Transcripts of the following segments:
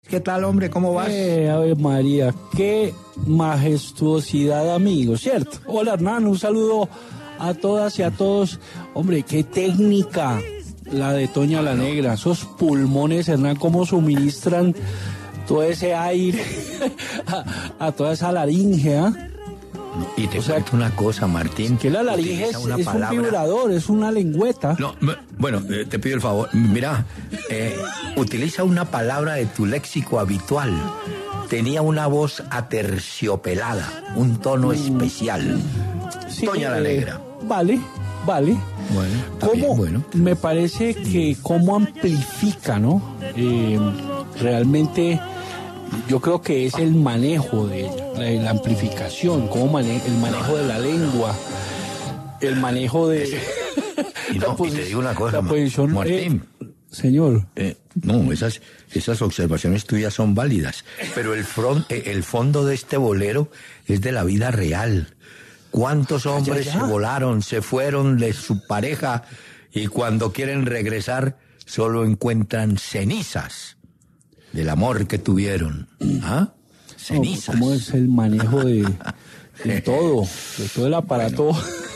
¿Qué tal, hombre? ¿Cómo vas? Ave María, qué majestuosidad, amigos, ¿cierto? Hola, Hernán, un saludo a todas y a todos. Hombre, qué técnica la de Toña la Negra. Esos pulmones, Hernán, cómo suministran todo ese aire a toda esa laringe, ¿ah? Y te cuento una cosa, Martín. Que la laringe es un vibrador, es una lengüeta. No, bueno, te pido el favor. Mira, utiliza una palabra de tu léxico habitual. Tenía una voz aterciopelada, un tono especial. Sí, Toña la Negra. Vale. Bueno, bueno. Me parece que cómo amplifica, ¿no? Realmente yo creo que es el manejo de ella, la amplificación, el manejo de la lengua, el manejo de... Y te digo una cosa, Martín. Señor. No, esas observaciones tuyas son válidas, pero el fondo de este bolero es de la vida real. ¿Cuántos hombres se volaron, se fueron de su pareja y cuando quieren regresar solo encuentran cenizas del amor que tuvieron? ¿Ah? Cenizas. ¿Cómo es el manejo de todo el aparato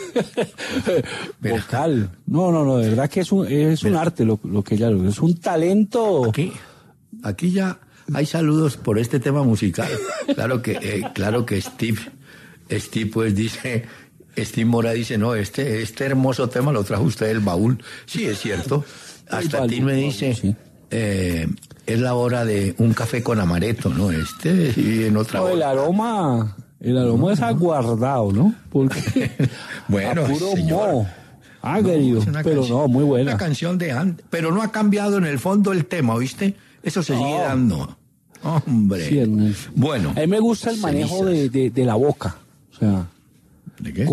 vocal? No, de verdad que es un arte lo que ella logra, es un talento. Aquí ya hay saludos por este tema musical. Claro que Steve pues dice, Steve Mora dice, no, este hermoso tema lo trajo usted del baúl. Sí, es cierto. Hasta ti me dice, sí. Es la hora de un café con amaretto, ¿no? Y en otra hora. El aroma es aguardado, ¿no? Porque bueno, a puro señor. moho. Querido, pero no, muy buena. Una canción de antes, pero no ha cambiado en el fondo el tema, ¿oíste? Eso se sigue dando. Hombre. Sí, bueno. A mí me gusta el manejo de la boca. O sea, ¿de qué?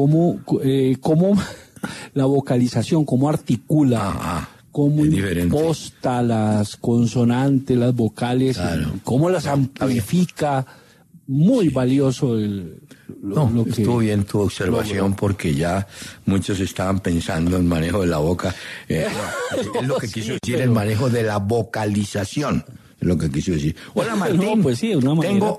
Cómo la vocalización, cómo articula, cómo imposta las consonantes, las vocales, claro, cómo las amplifica. Muy valioso lo que... Estuvo bien tu observación porque ya muchos estaban pensando en manejo de la boca. Es lo que quiso decir el manejo de la vocalización. Es lo que quiso decir. Hola, Martín. No, pues sí, de una manera,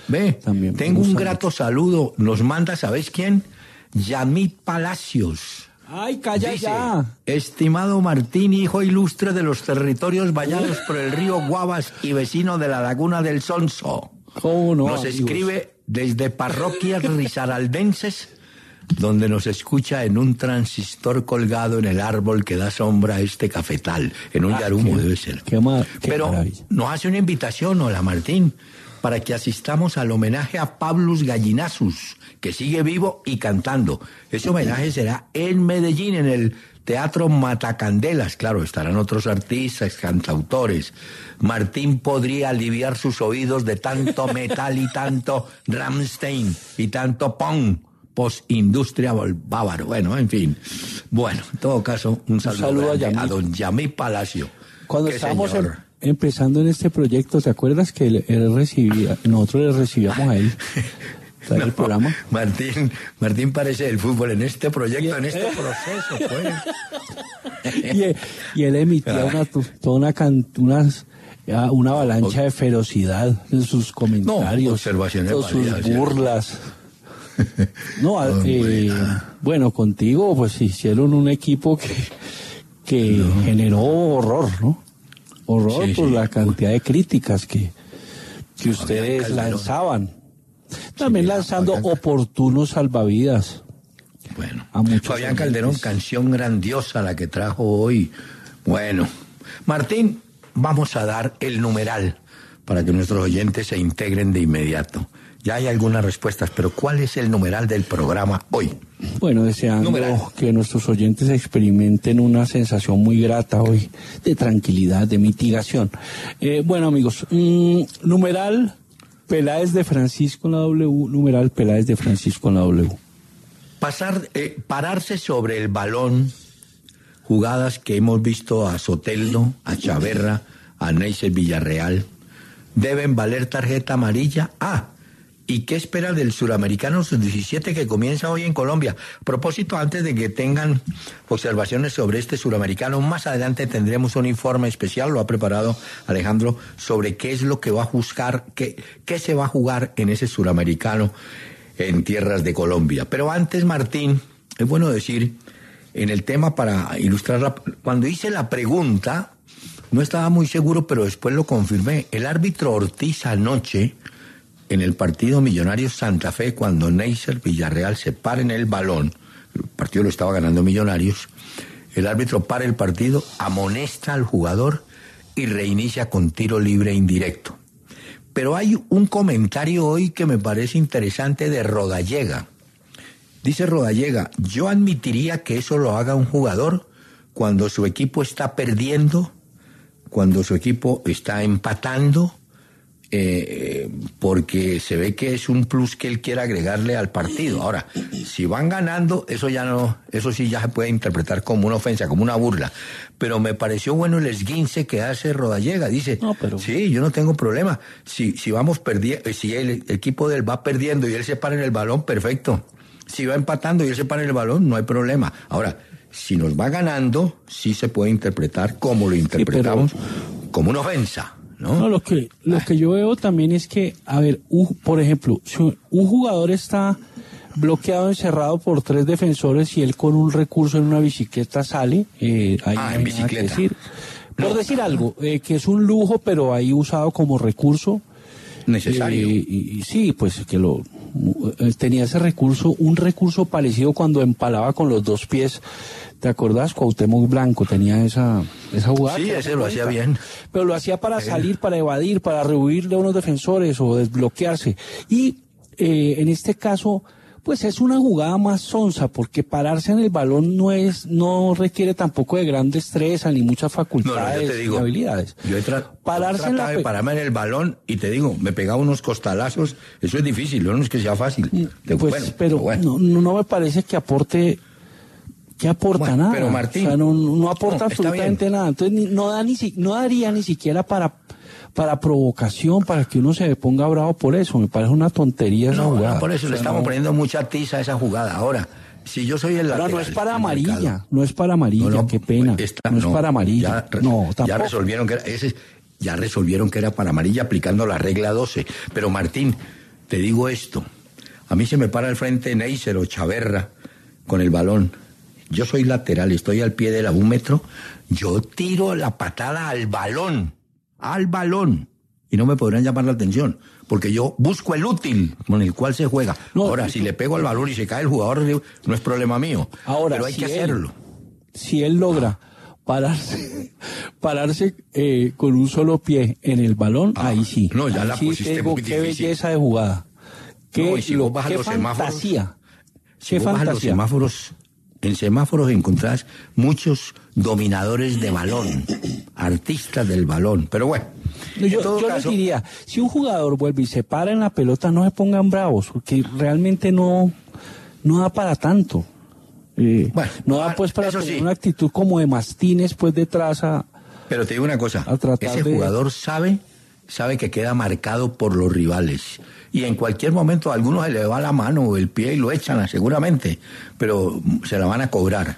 tengo un grato saludo. Nos manda, ¿sabes quién? Yamit Palacios. ¡Ay, calla! Dice, ya! Estimado Martín, hijo ilustre de los territorios bañados por el río Guavas y vecino de la laguna del Sonso. ¿Cómo no, nos escribe desde parroquias risaraldenses, donde nos escucha en un transistor colgado en el árbol que da sombra a este cafetal, en un yarumo debe ser. Pero maravilla. Nos hace una invitación, hola Martín, para que asistamos al homenaje a Pablus Gallinazus, que sigue vivo y cantando. Ese homenaje será en Medellín, en el Teatro Matacandelas. Claro, estarán otros artistas, cantautores. Martín podría aliviar sus oídos de tanto metal y tanto Rammstein y tanto punk postindustria bávaro. Bueno, en fin. Bueno, en todo caso, un saludo a don Yamí Palacio. Cuando estábamos empezando en este proyecto, ¿te acuerdas que nosotros le recibíamos a él? ¿Sabes el programa? Martín parece el fútbol en este proyecto, en este proceso, pues. y él emitía una avalancha de ferocidad en sus comentarios, observaciones sus burlas. Bueno, contigo pues hicieron un equipo que generó horror, ¿no? Horror por la cantidad de críticas que ustedes lanzaban. También lanzando oportunos salvavidas. Bueno, Fabián Calderón, canción grandiosa la que trajo hoy. Bueno, Martín, vamos a dar el numeral para que nuestros oyentes se integren de inmediato. Ya hay algunas respuestas, pero ¿cuál es el numeral del programa hoy? Bueno, deseando que nuestros oyentes experimenten una sensación muy grata hoy de tranquilidad, de mitigación. Bueno, amigos, numeral Peláez de Francisco en la W, numeral Peláez de Francisco en la W. Pararse sobre el balón, jugadas que hemos visto a Soteldo, a Chaverra, a Neisser Villarreal, deben valer tarjeta amarilla. Y ¿Y qué espera del Suramericano Sub-17 que comienza hoy en Colombia? A propósito, antes de que tengan observaciones sobre este Suramericano, más adelante tendremos un informe especial, lo ha preparado Alejandro, sobre qué es lo que va a juzgar, qué se va a jugar en ese Suramericano en tierras de Colombia. Pero antes, Martín, es bueno decir, en el tema para ilustrar, cuando hice la pregunta, no estaba muy seguro, pero después lo confirmé. El árbitro Ortiz anoche, en el partido Millonarios Santa Fe, cuando Neisser Villarreal se para en el balón, el partido lo estaba ganando Millonarios, el árbitro para el partido, amonesta al jugador y reinicia con tiro libre indirecto. Pero hay un comentario hoy que me parece interesante de Rodallega. Dice Rodallega, yo admitiría que eso lo haga un jugador cuando su equipo está perdiendo, cuando su equipo está empatando, porque se ve que es un plus que él quiere agregarle al partido. Ahora, si van ganando, eso sí ya se puede interpretar como una ofensa, como una burla. Pero me pareció bueno el esguince que hace Rodallega. Dice, sí, yo no tengo problema. Si vamos perdiendo, si el equipo de él va perdiendo y él se para en el balón, perfecto. Si va empatando y él se para en el balón, no hay problema. Ahora, si nos va ganando, sí se puede interpretar como lo interpretamos, como una ofensa. No, lo que yo veo también es que, a ver, por ejemplo, si un jugador está bloqueado, encerrado por 3 defensores y él con un recurso en una bicicleta sale, en bicicleta. Por decir algo, que es un lujo, pero ahí usado como recurso. Necesario. Y sí, pues que tenía ese recurso, un recurso parecido cuando empalaba con los 2 pies. ¿Te acordás? Cuauhtémoc Blanco tenía esa jugada. Sí, ese lo hacía bien. Pero lo hacía para salir, para evadir, para rehuirle a unos defensores o desbloquearse. Y en este caso, pues es una jugada más sonsa, porque pararse en el balón no requiere tampoco de gran destreza ni muchas facultades ni habilidades. Yo he tratado de pararme en el balón y te digo, me pegaba unos costalazos, eso es difícil, no es que sea fácil. Pero no me parece que aporte... ¿Qué aporta? Nada. Pero Martín, o sea, no aporta absolutamente nada. Entonces no daría ni siquiera para provocación, para que uno se ponga bravo por eso. Me parece una tontería esa jugada. Por eso le estamos poniendo mucha tiza a esa jugada. Ahora, si yo soy el lateral... No es para amarilla, no es para amarilla, qué pena. No es para amarilla. Tampoco. Ya resolvieron que era para amarilla aplicando la regla 12. Pero Martín, te digo esto. A mí se me para al frente Neisser o Chaverra con el balón. Yo soy lateral, estoy al pie del abúmetro, yo tiro la patada al balón, y no me podrán llamar la atención, porque yo busco el útil con el cual se juega. Ahora, si le pego al balón y se cae el jugador, no es problema mío, pero hay que hacerlo. Si él logra pararse con un solo pie en el balón, ahí sí. No, ya la pusiste muy difícil. Qué belleza de jugada. Qué fantasía. Si vos bajas los semáforos... En semáforos encontrás muchos dominadores de balón, artistas del balón, pero bueno. Yo les diría, si un jugador vuelve y se para en la pelota, no se pongan bravos, porque realmente no da para tanto. No da pues para tener una actitud como de mastines pues detrás Pero te digo una cosa, ese jugador sabe que queda marcado por los rivales. Y en cualquier momento a algunos se le va la mano o el pie y lo echan seguramente, pero se la van a cobrar.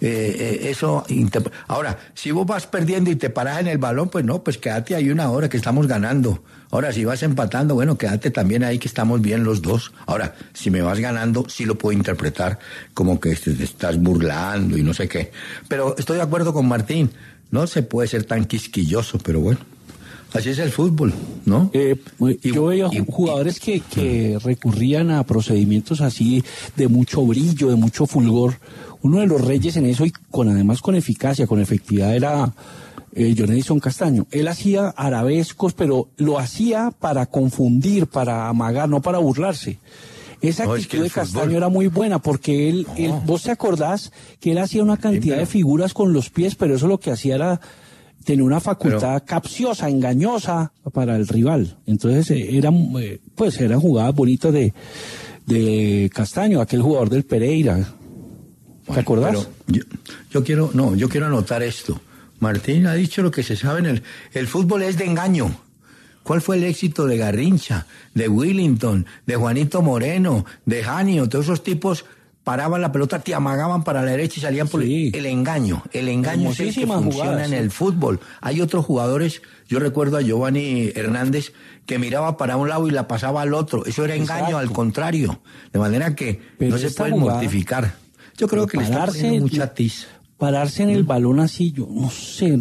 Ahora, si vos vas perdiendo y te paras en el balón, pues quédate ahí una hora que estamos ganando. Ahora, si vas empatando, bueno, quédate también ahí que estamos bien los dos. Ahora, si me vas ganando, sí lo puedo interpretar como que te estás burlando y no sé qué. Pero estoy de acuerdo con Martín, no se puede ser tan quisquilloso, pero bueno. Así es el fútbol, ¿no? Yo veía jugadores que recurrían a procedimientos así de mucho brillo, de mucho fulgor. Uno de los reyes en eso y además con eficacia, con efectividad era John Edison Castaño. Él hacía arabescos, pero lo hacía para confundir, para amagar, no para burlarse. Esa actitud de Castaño era muy buena porque vos te acordás que él hacía una cantidad de figuras con los pies, pero eso lo que hacía era tenía una facultad capciosa, engañosa para el rival. Entonces eran jugadas bonitas de Castaño, aquel jugador del Pereira. ¿Te acordás? Pero yo quiero anotar esto. Martín ha dicho lo que se sabe el fútbol es de engaño. ¿Cuál fue el éxito de Garrincha, de Willington, de Juanito Moreno, de Janio? Todos esos tipos paraban la pelota, te amagaban para la derecha y salían por el engaño. El engaño es el que funciona en el fútbol. Hay otros jugadores, yo recuerdo a Giovanni Hernández, que miraba para un lado y la pasaba al otro. Eso era engaño, al contrario. De manera que no se pueden mortificar. Yo creo que le está poniendo mucha tiza. Pararse en el balón así, yo no sé,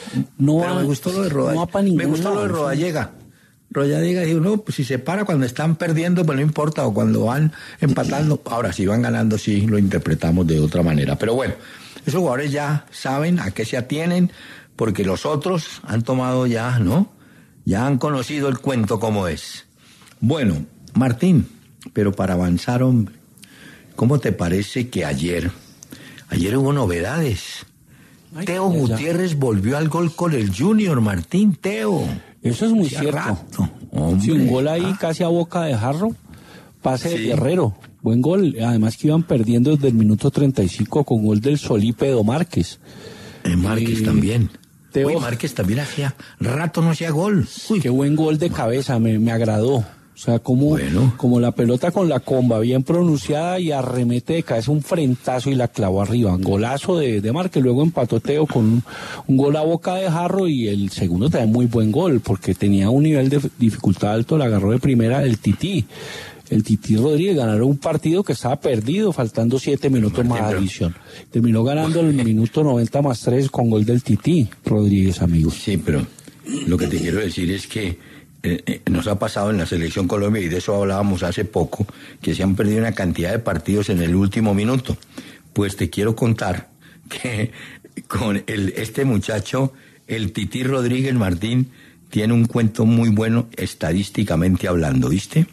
me gustó lo de Rodallega. Me gustó lo de Rodallega. Rodallega dijo, no, pues si se para cuando están perdiendo, pues no importa, o cuando van empatando. Ahora, si van ganando, sí lo interpretamos de otra manera. Pero bueno, esos jugadores ya saben a qué se atienen, porque los otros han tomado ya, ¿no? Ya han conocido el cuento como es. Bueno, Martín, pero para avanzar, hombre, ¿cómo te parece que ayer hubo novedades? Teo Gutiérrez volvió al gol con el Junior, Martín, Teo. Eso es muy cierto. Sí, un gol ahí casi a boca de jarro, pase de Guerrero, buen gol. Además que iban perdiendo desde el minuto 35 con gol del Solípedo Márquez. Márquez también. Teo. Uy, Márquez también hacía rato no hacía gol. Uy, qué buen gol de cabeza, me agradó. O sea, como la pelota con la comba bien pronunciada y arremete de cabeza un frentazo y la clavó arriba. Un golazo de Márquez, luego empató Teo con un gol a boca de jarro, y el segundo también muy buen gol, porque tenía un nivel de dificultad alto, la agarró de primera el Tití Rodríguez. Ganaron un partido que estaba perdido, faltando 7 minutos más de adición. Terminó ganando el minuto 90 más 3 con gol del Tití Rodríguez, amigos. Sí, pero lo que te quiero decir es que nos ha pasado en la Selección Colombia, y de eso hablábamos hace poco, que se han perdido una cantidad de partidos en el último minuto. Pues te quiero contar que con este muchacho, el Tití Rodríguez, Martín, tiene un cuento muy bueno estadísticamente hablando, ¿viste?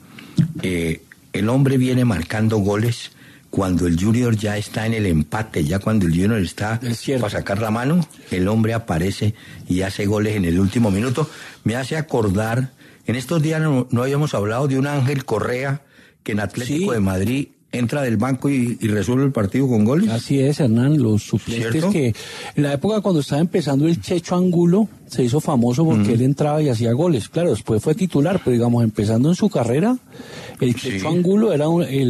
El hombre viene marcando goles cuando el Junior ya está en el empate, ya cuando el Junior está para sacar la mano, el hombre aparece y hace goles en el último minuto. Me hace acordar, en estos días no habíamos hablado de un Ángel Correa que en Atlético de Madrid entra del banco y resuelve el partido con goles. Así es, Hernán, los suplentes. ¿Cierto? Que en la época cuando estaba empezando el Checho Angulo se hizo famoso porque él entraba y hacía goles. Claro, después fue titular, pero digamos, empezando en su carrera, el Checho Angulo era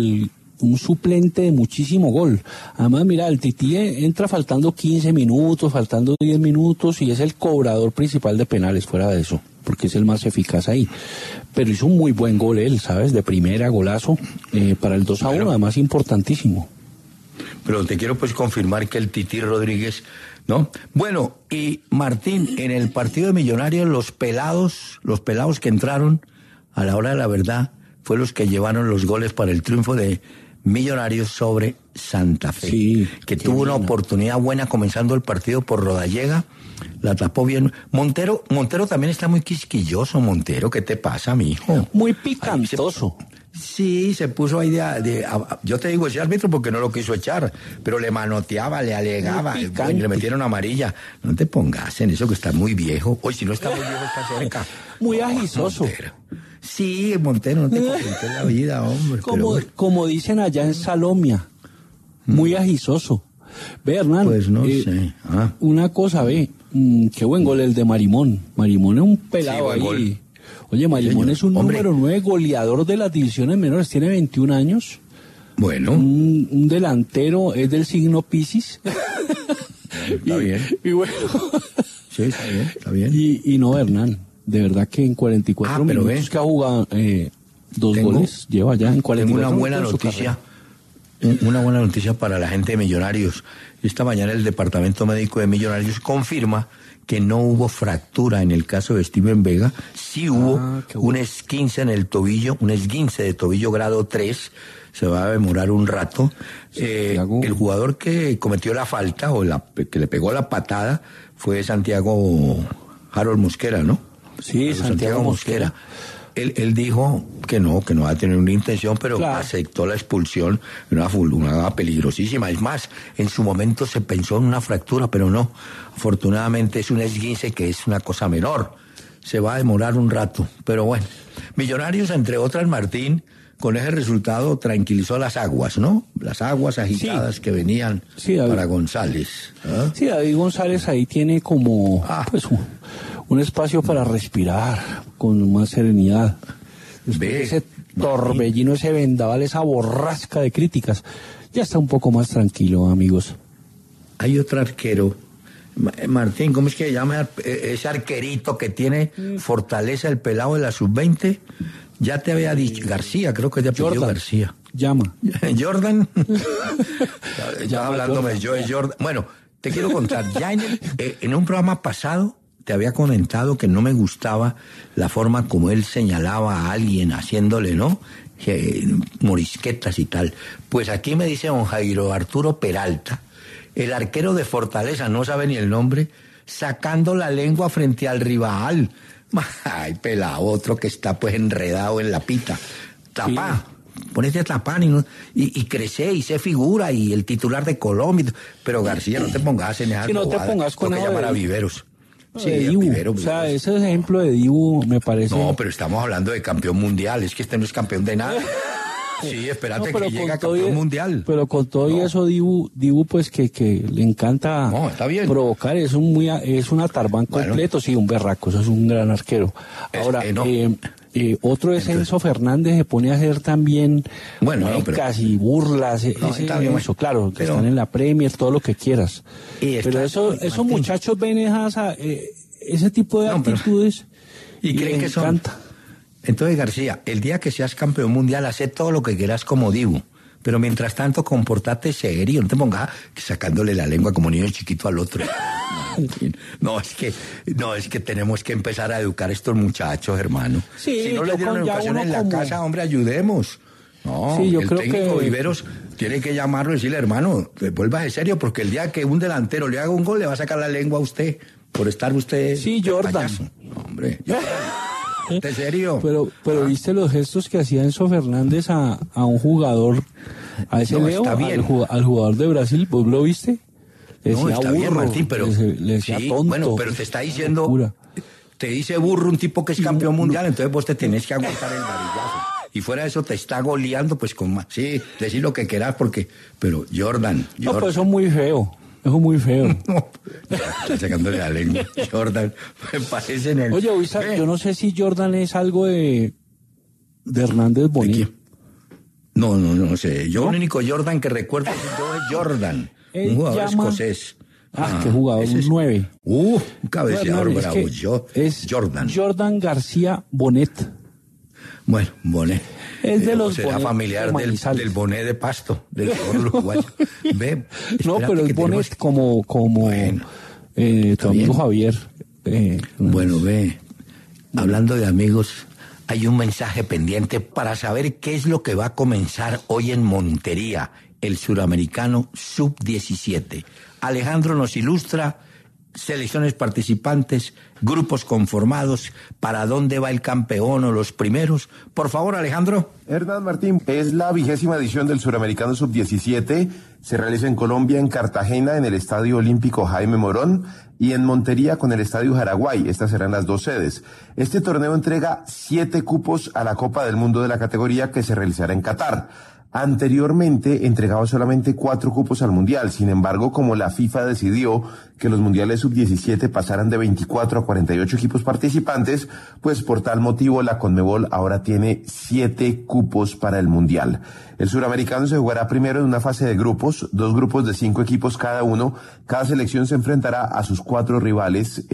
un suplente de muchísimo gol. Además, mira, el Tití entra faltando 15 minutos, faltando 10 minutos, y es el cobrador principal de penales, fuera de eso, porque es el más eficaz ahí. Pero hizo un muy buen gol él, ¿sabes? De primera, golazo, para el 2-1, además importantísimo. Pero te quiero pues confirmar que el Tití Rodríguez, ¿no? Bueno, y Martín, en el partido de Millonarios, los pelados que entraron a la hora de la verdad, fue los que llevaron los goles para el triunfo de Millonarios sobre Santa Fe, que tuvo una oportunidad buena comenzando el partido por Rodallega, la tapó bien. Montero también está muy quisquilloso, Montero, ¿qué te pasa, mijo? Muy picantoso. Sí, se puso ahí yo te digo ese árbitro porque no lo quiso echar, pero le manoteaba, le alegaba, le metieron amarilla. No te pongas en eso, que está muy viejo. Oye, si no está muy viejo, está cerca. Muy agisoso. Sí, Montero, no te compliques la vida, hombre. Como dicen allá en Salomia, muy agisoso. Ve, Hernán, pues no sé. Una cosa, qué buen gol el de Marimón. Marimón es un pelado ahí. Gol. Oye, Marimón es un número 9 goleador de las divisiones menores, tiene 21 años. Bueno. Un delantero, es del signo Piscis. Está bien. Y bueno. Sí, está bien. Y no, Hernán, de verdad que en 44 minutos que ha jugado 2 goles, lleva ya en 44 tengo una buena noticia. Una buena noticia para la gente de Millonarios. Esta mañana el Departamento Médico de Millonarios confirma que no hubo fractura en el caso de Steven Vega. Sí hubo un esguince en el tobillo, un esguince de tobillo grado 3. Se va a demorar un rato. El jugador que cometió la falta que le pegó la patada fue Santiago Harold Mosquera, ¿no? Sí, Santiago Mosquera. Él dijo que no va a tener una intención, pero aceptó la expulsión, una jugada peligrosísima. Es más, en su momento se pensó en una fractura, pero no. Afortunadamente es un esguince que es una cosa menor. Se va a demorar un rato, pero bueno. Millonarios, entre otras, Martín, con ese resultado tranquilizó las aguas, ¿no? Las aguas agitadas que venían para González. Sí, David González ahí tiene como un espacio para respirar con más serenidad. Después de ese torbellino, ese vendaval, esa borrasca de críticas, ya está un poco más tranquilo, amigos. Hay otro arquero, Martín, ¿cómo es que se llama ese arquerito que tiene Fortaleza, el pelado de la sub-20? Ya te había dicho, García, creo que te apellido García. Llama. Jordan. Ya hablándome yo de Jordan. Bueno, te quiero contar, ya en un programa pasado te había comentado que no me gustaba la forma como él señalaba a alguien haciéndole, ¿no? Morisquetas y tal. Pues aquí me dice don Jairo Arturo Peralta, el arquero de Fortaleza, no sabe ni el nombre, sacando la lengua frente al rival. Ay, pelado, otro que está pues enredado en la pita. Tapá, ponete a tapar y crece y se figura y el titular de Colombia. Pero García, no te pongas en esa no te pongas con lo que llamar a Viveros. Sí, Dibu. O sea, ese ejemplo de Dibu me parece... No, pero estamos hablando de campeón mundial, es que este no es campeón de nada. Sí, espérate que llegue a campeón mundial. Pero con todo y eso, Dibu pues que le encanta provocar, es un atarbán completo, sí, un berraco, eso es un gran arquero. Ahora, otro es Enzo Fernández, se pone a hacer también muecas y burlas, eso, claro, que están en la Premier, todo lo que quieras. Pero esos muchachos ven ese tipo de actitudes y creen que son... Entonces, García, el día que seas campeón mundial, haz todo lo que quieras como Dibu. Pero mientras tanto, comportate serio, no te pongas sacándole la lengua como niño chiquito al otro. No, es que tenemos que empezar a educar a estos muchachos, hermano. Sí, si no les dieron educación en la casa, hombre, ayudemos. No, sí, el técnico Viveros tiene que llamarlo y decirle, hermano, vuélvase serio, porque el día que un delantero le haga un gol, le va a sacar la lengua a usted, por estar usted... Sí, Jordan. No, hombre, ¿en serio? Pero ¿viste los gestos que hacía Enzo Fernández a un jugador, a ese Leo, al jugador de Brasil? ¿Vos lo viste? Le decía está burro, bien, Martín, pero... Le decía tonto. Bueno, pero te está diciendo... Te dice burro un tipo que es campeón mundial, entonces vos te tenés que aguantar el varillazo. Y fuera de eso te está goleando, pues con más... Sí, decir lo que querás, porque... Pero Jordan... No, pues eso es muy feo. Eso es muy feo. No, está sacándole la lengua. Jordan, me parece en el... Oye, yo no sé si Jordan es algo de Hernández Bonet. No sé. Yo el único Jordan que recuerdo es Jordan, un jugador escocés. Qué jugador, un 9. Un cabeceador bravo. Es Jordan. Jordan García Bonet. Bueno, Bonet. Es de los será Bonet familiar del Bonet de Pasto, del pueblo uruguayo. No, pero es Bonet como tu amigo Javier. Bueno, hablando de amigos, hay un mensaje pendiente para saber qué es lo que va a comenzar hoy en Montería, el Suramericano Sub-17. Alejandro nos ilustra selecciones participantes, grupos conformados, para dónde va el campeón o los primeros. Por favor, Alejandro. Hernán Martín, es la 20ª edición del Suramericano Sub-17. Se realiza en Colombia, en Cartagena, en el Estadio Olímpico Jaime Morón, y en Montería con el Estadio Jaraguay. Estas serán las dos sedes. Este torneo entrega 7 cupos a la Copa del Mundo de la categoría que se realizará en Qatar. Anteriormente entregaba solamente 4 cupos al Mundial. Sin embargo, como la FIFA decidió que los Mundiales Sub-17 pasaran de 24 a 48 equipos participantes, pues por tal motivo la Conmebol ahora tiene 7 cupos para el Mundial. El Suramericano se jugará primero en una fase de grupos, 2 grupos de 5 equipos cada uno. Cada selección se enfrentará a sus 4 rivales.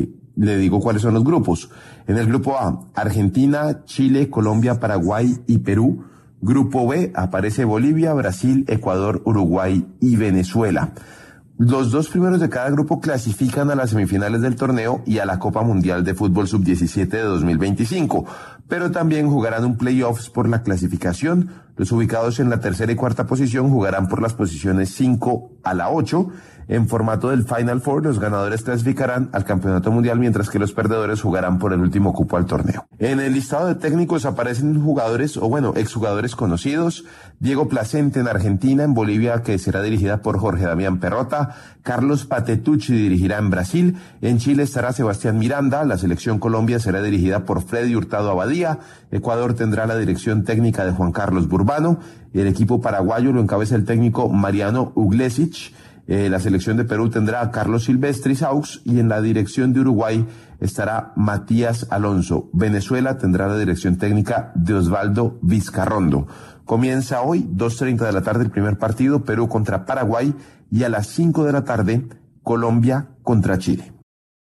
Le digo cuáles son los grupos. En el grupo A, Argentina, Chile, Colombia, Paraguay y Perú. Grupo B, aparece Bolivia, Brasil, Ecuador, Uruguay y Venezuela. Los 2 primeros de cada grupo clasifican a las semifinales del torneo y a la Copa Mundial de Fútbol Sub-17 de 2025, pero también jugarán un playoffs por la clasificación. Los ubicados en la tercera y cuarta posición jugarán por las posiciones 5 a la 8. En formato del Final Four, los ganadores clasificarán al Campeonato Mundial, mientras que los perdedores jugarán por el último cupo al torneo. En el listado de técnicos aparecen jugadores, exjugadores conocidos. Diego Placente en Argentina, en Bolivia, que será dirigida por Jorge Damián Perrota. Carlos Patetucci dirigirá en Brasil. En Chile estará Sebastián Miranda. La selección Colombia será dirigida por Freddy Hurtado Abadía. Ecuador tendrá la dirección técnica de Juan Carlos Burbano. El equipo paraguayo lo encabeza el técnico Mariano Uglesic. La selección de Perú tendrá a Carlos Silvestri Saux, y en la dirección de Uruguay estará Matías Alonso. Venezuela tendrá la dirección técnica de Osvaldo Vizcarrondo. Comienza hoy, 2:30 de la tarde, el primer partido, Perú contra Paraguay, y a las 5 de la tarde, Colombia contra Chile.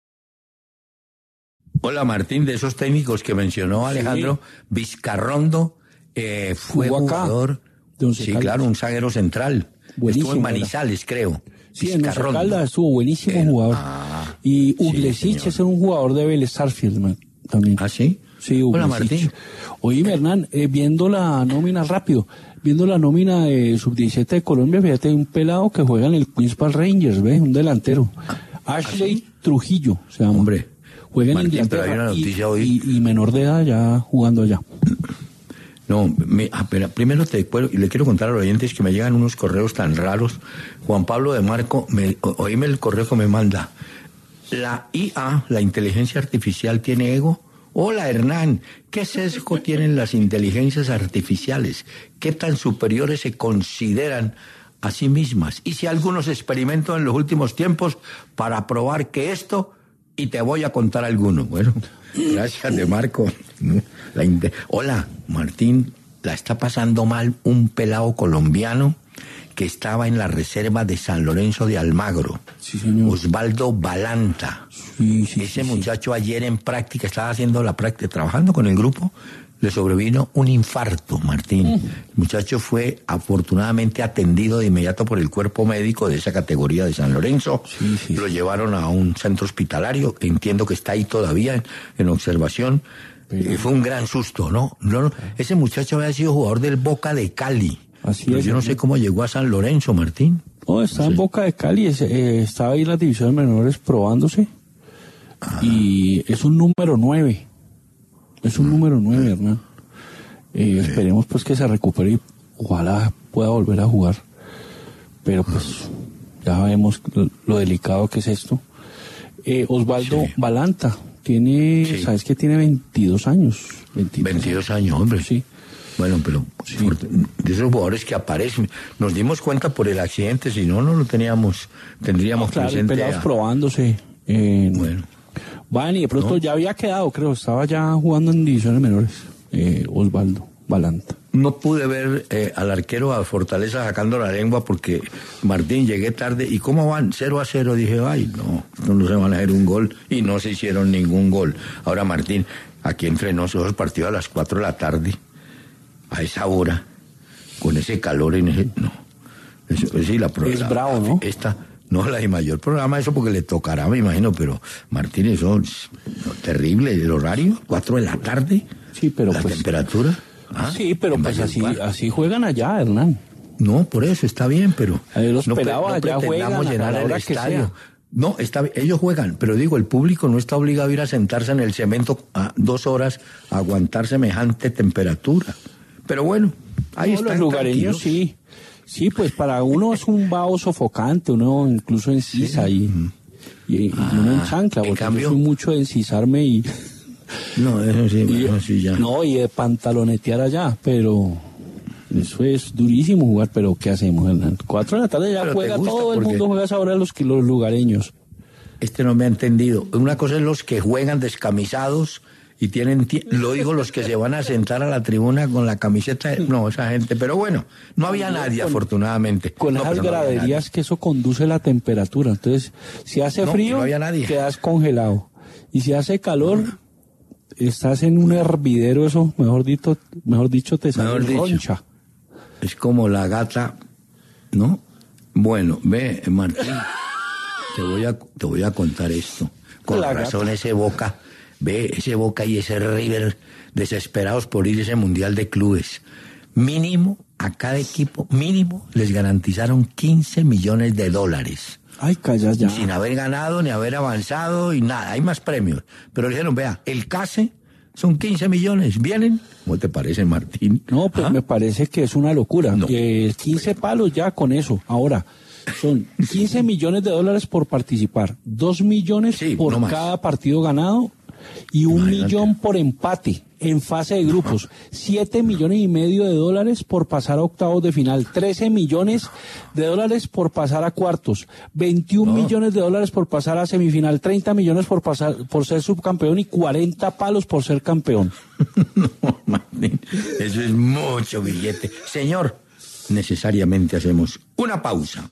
Hola, Martín, de esos técnicos que mencionó Alejandro, Vizcarrondo fue jugador, sí, claro, un zaguero central. Buenísimo, estuvo en Manizales, creo. Sí, en Once Caldas estuvo buenísimo jugador. Y Uglesich es un jugador de Vélez Sarsfield también. ¿Ah, sí? Sí, Uglesich. Hola, Martín. Oíme, Hernán, viendo la nómina de Sub-17 de Colombia, fíjate, un pelado que juega en el Queens Park Rangers, ¿ves? Un delantero. Ashley Trujillo se llama. Hombre. Juega en Martín, Inglaterra, pero hay una noticia hoy. Y menor de edad ya jugando allá. No, pero primero le quiero contar a los oyentes que me llegan unos correos tan raros. Juan Pablo de Marco, oíme el correo que me manda. La IA, la inteligencia artificial, ¿tiene ego? Hola, Hernán, ¿qué sesgo tienen las inteligencias artificiales? ¿Qué tan superiores se consideran a sí mismas? Hice algunos experimentos en los últimos tiempos para probar que esto, y te voy a contar algunos. Bueno, gracias, de Marco. Hola, Martín, la está pasando mal un pelado colombiano que estaba en la reserva de San Lorenzo de Almagro. Sí, señor. Osvaldo Balanta. Sí, Ese muchacho ayer en práctica, estaba haciendo la práctica, trabajando con el grupo, le sobrevino un infarto, Martín. El muchacho fue afortunadamente atendido de inmediato por el cuerpo médico de esa categoría de San Lorenzo. Sí. Lo llevaron a un centro hospitalario, entiendo que está ahí todavía en observación. Fue un gran susto, ¿no? Ese muchacho había sido jugador del Boca de Cali. Así es. Yo no sé cómo llegó a San Lorenzo, Martín. No, está en Boca de Cali, estaba ahí en las divisiones menores probándose. Y es un número 9. Es un número 9, Hernán. Esperemos pues que se recupere y ojalá pueda volver a jugar. Pero pues ya vemos lo delicado que es esto. Osvaldo Balanta tiene, ¿sabes qué? Tiene 22 años. 22 años, hombre. Sí. Bueno, pero de esos jugadores que aparecen, nos dimos cuenta por el accidente, si no, no lo tendríamos claro, presente. Pelados probándose. Bueno. Van y de pronto ya había quedado, creo, estaba ya jugando en divisiones menores, Osvaldo Balanta. No pude ver al arquero a Fortaleza sacando la lengua porque, Martín, llegué tarde. ¿Y cómo van? 0-0. Dije, ay, no se van a hacer un gol. Y no se hicieron ningún gol. Ahora, Martín, aquí entre nosotros, partido a las 4 de la tarde, a esa hora, con ese calor en ese... No. Es bravo, ¿no? No, la de mayor programa, eso porque le tocará, me imagino, pero Martín, eso es terrible, el horario, 4 de la tarde, sí, pero la pues, temperatura. Sí, pero pues así juegan allá, Hernán. No, por eso está bien, pero los pelados allá juegan llenar a la hora el que estadio. sea. No, ellos juegan, pero digo, el público no está obligado a ir a sentarse en el cemento a 2 horas a aguantar semejante temperatura. Pero bueno, ahí están los lugareños, tranquilos. Sí, pues para uno es un vaho sofocante, uno incluso encisa y uno en chancla, porque cambio, yo soy mucho de encisarme y... No, eso sí, ya. No, y de pantalonetear allá, pero eso es durísimo jugar, pero ¿qué hacemos, Hernán? 4 de la tarde ya juega todo el mundo, juega a esa hora los lugareños. No me ha entendido. Una cosa es los que juegan descamisados y tienen, lo digo, los que se van a sentar a la tribuna con la camiseta, no, esa gente, pero bueno, no había nadie, afortunadamente. Con esas graderías que eso conduce la temperatura, entonces, si hace frío, quedas congelado, y si hace calor, estás en un hervidero, eso, mejor dicho, te sale roncha. Es como la gata, ¿no? Bueno, ve, Martín, te voy a contar esto, con razón ese Boca... Ve ese Boca y ese River desesperados por ir a ese Mundial de Clubes. Mínimo, a cada equipo, les garantizaron $15 millones. Ay, calla ya. Sin haber ganado, ni haber avanzado, y nada, hay más premios. Pero dijeron, vea, el CASE son 15 millones, ¿vienen? ¿Cómo te parece, Martín? No, pues me parece que es una locura. No. 15 palos ya con eso. Ahora, son $15 millones por participar, 2 millones por cada partido ganado, y 1 millón por empate. en fase de grupos, $7,5 millones por pasar a octavos de final, $13 millones por pasar a cuartos, $21 millones por pasar a semifinal, $30 millones por ser subcampeón y 40 palos por ser campeón. No, Martín, eso es mucho billete. Señor, necesariamente hacemos una pausa.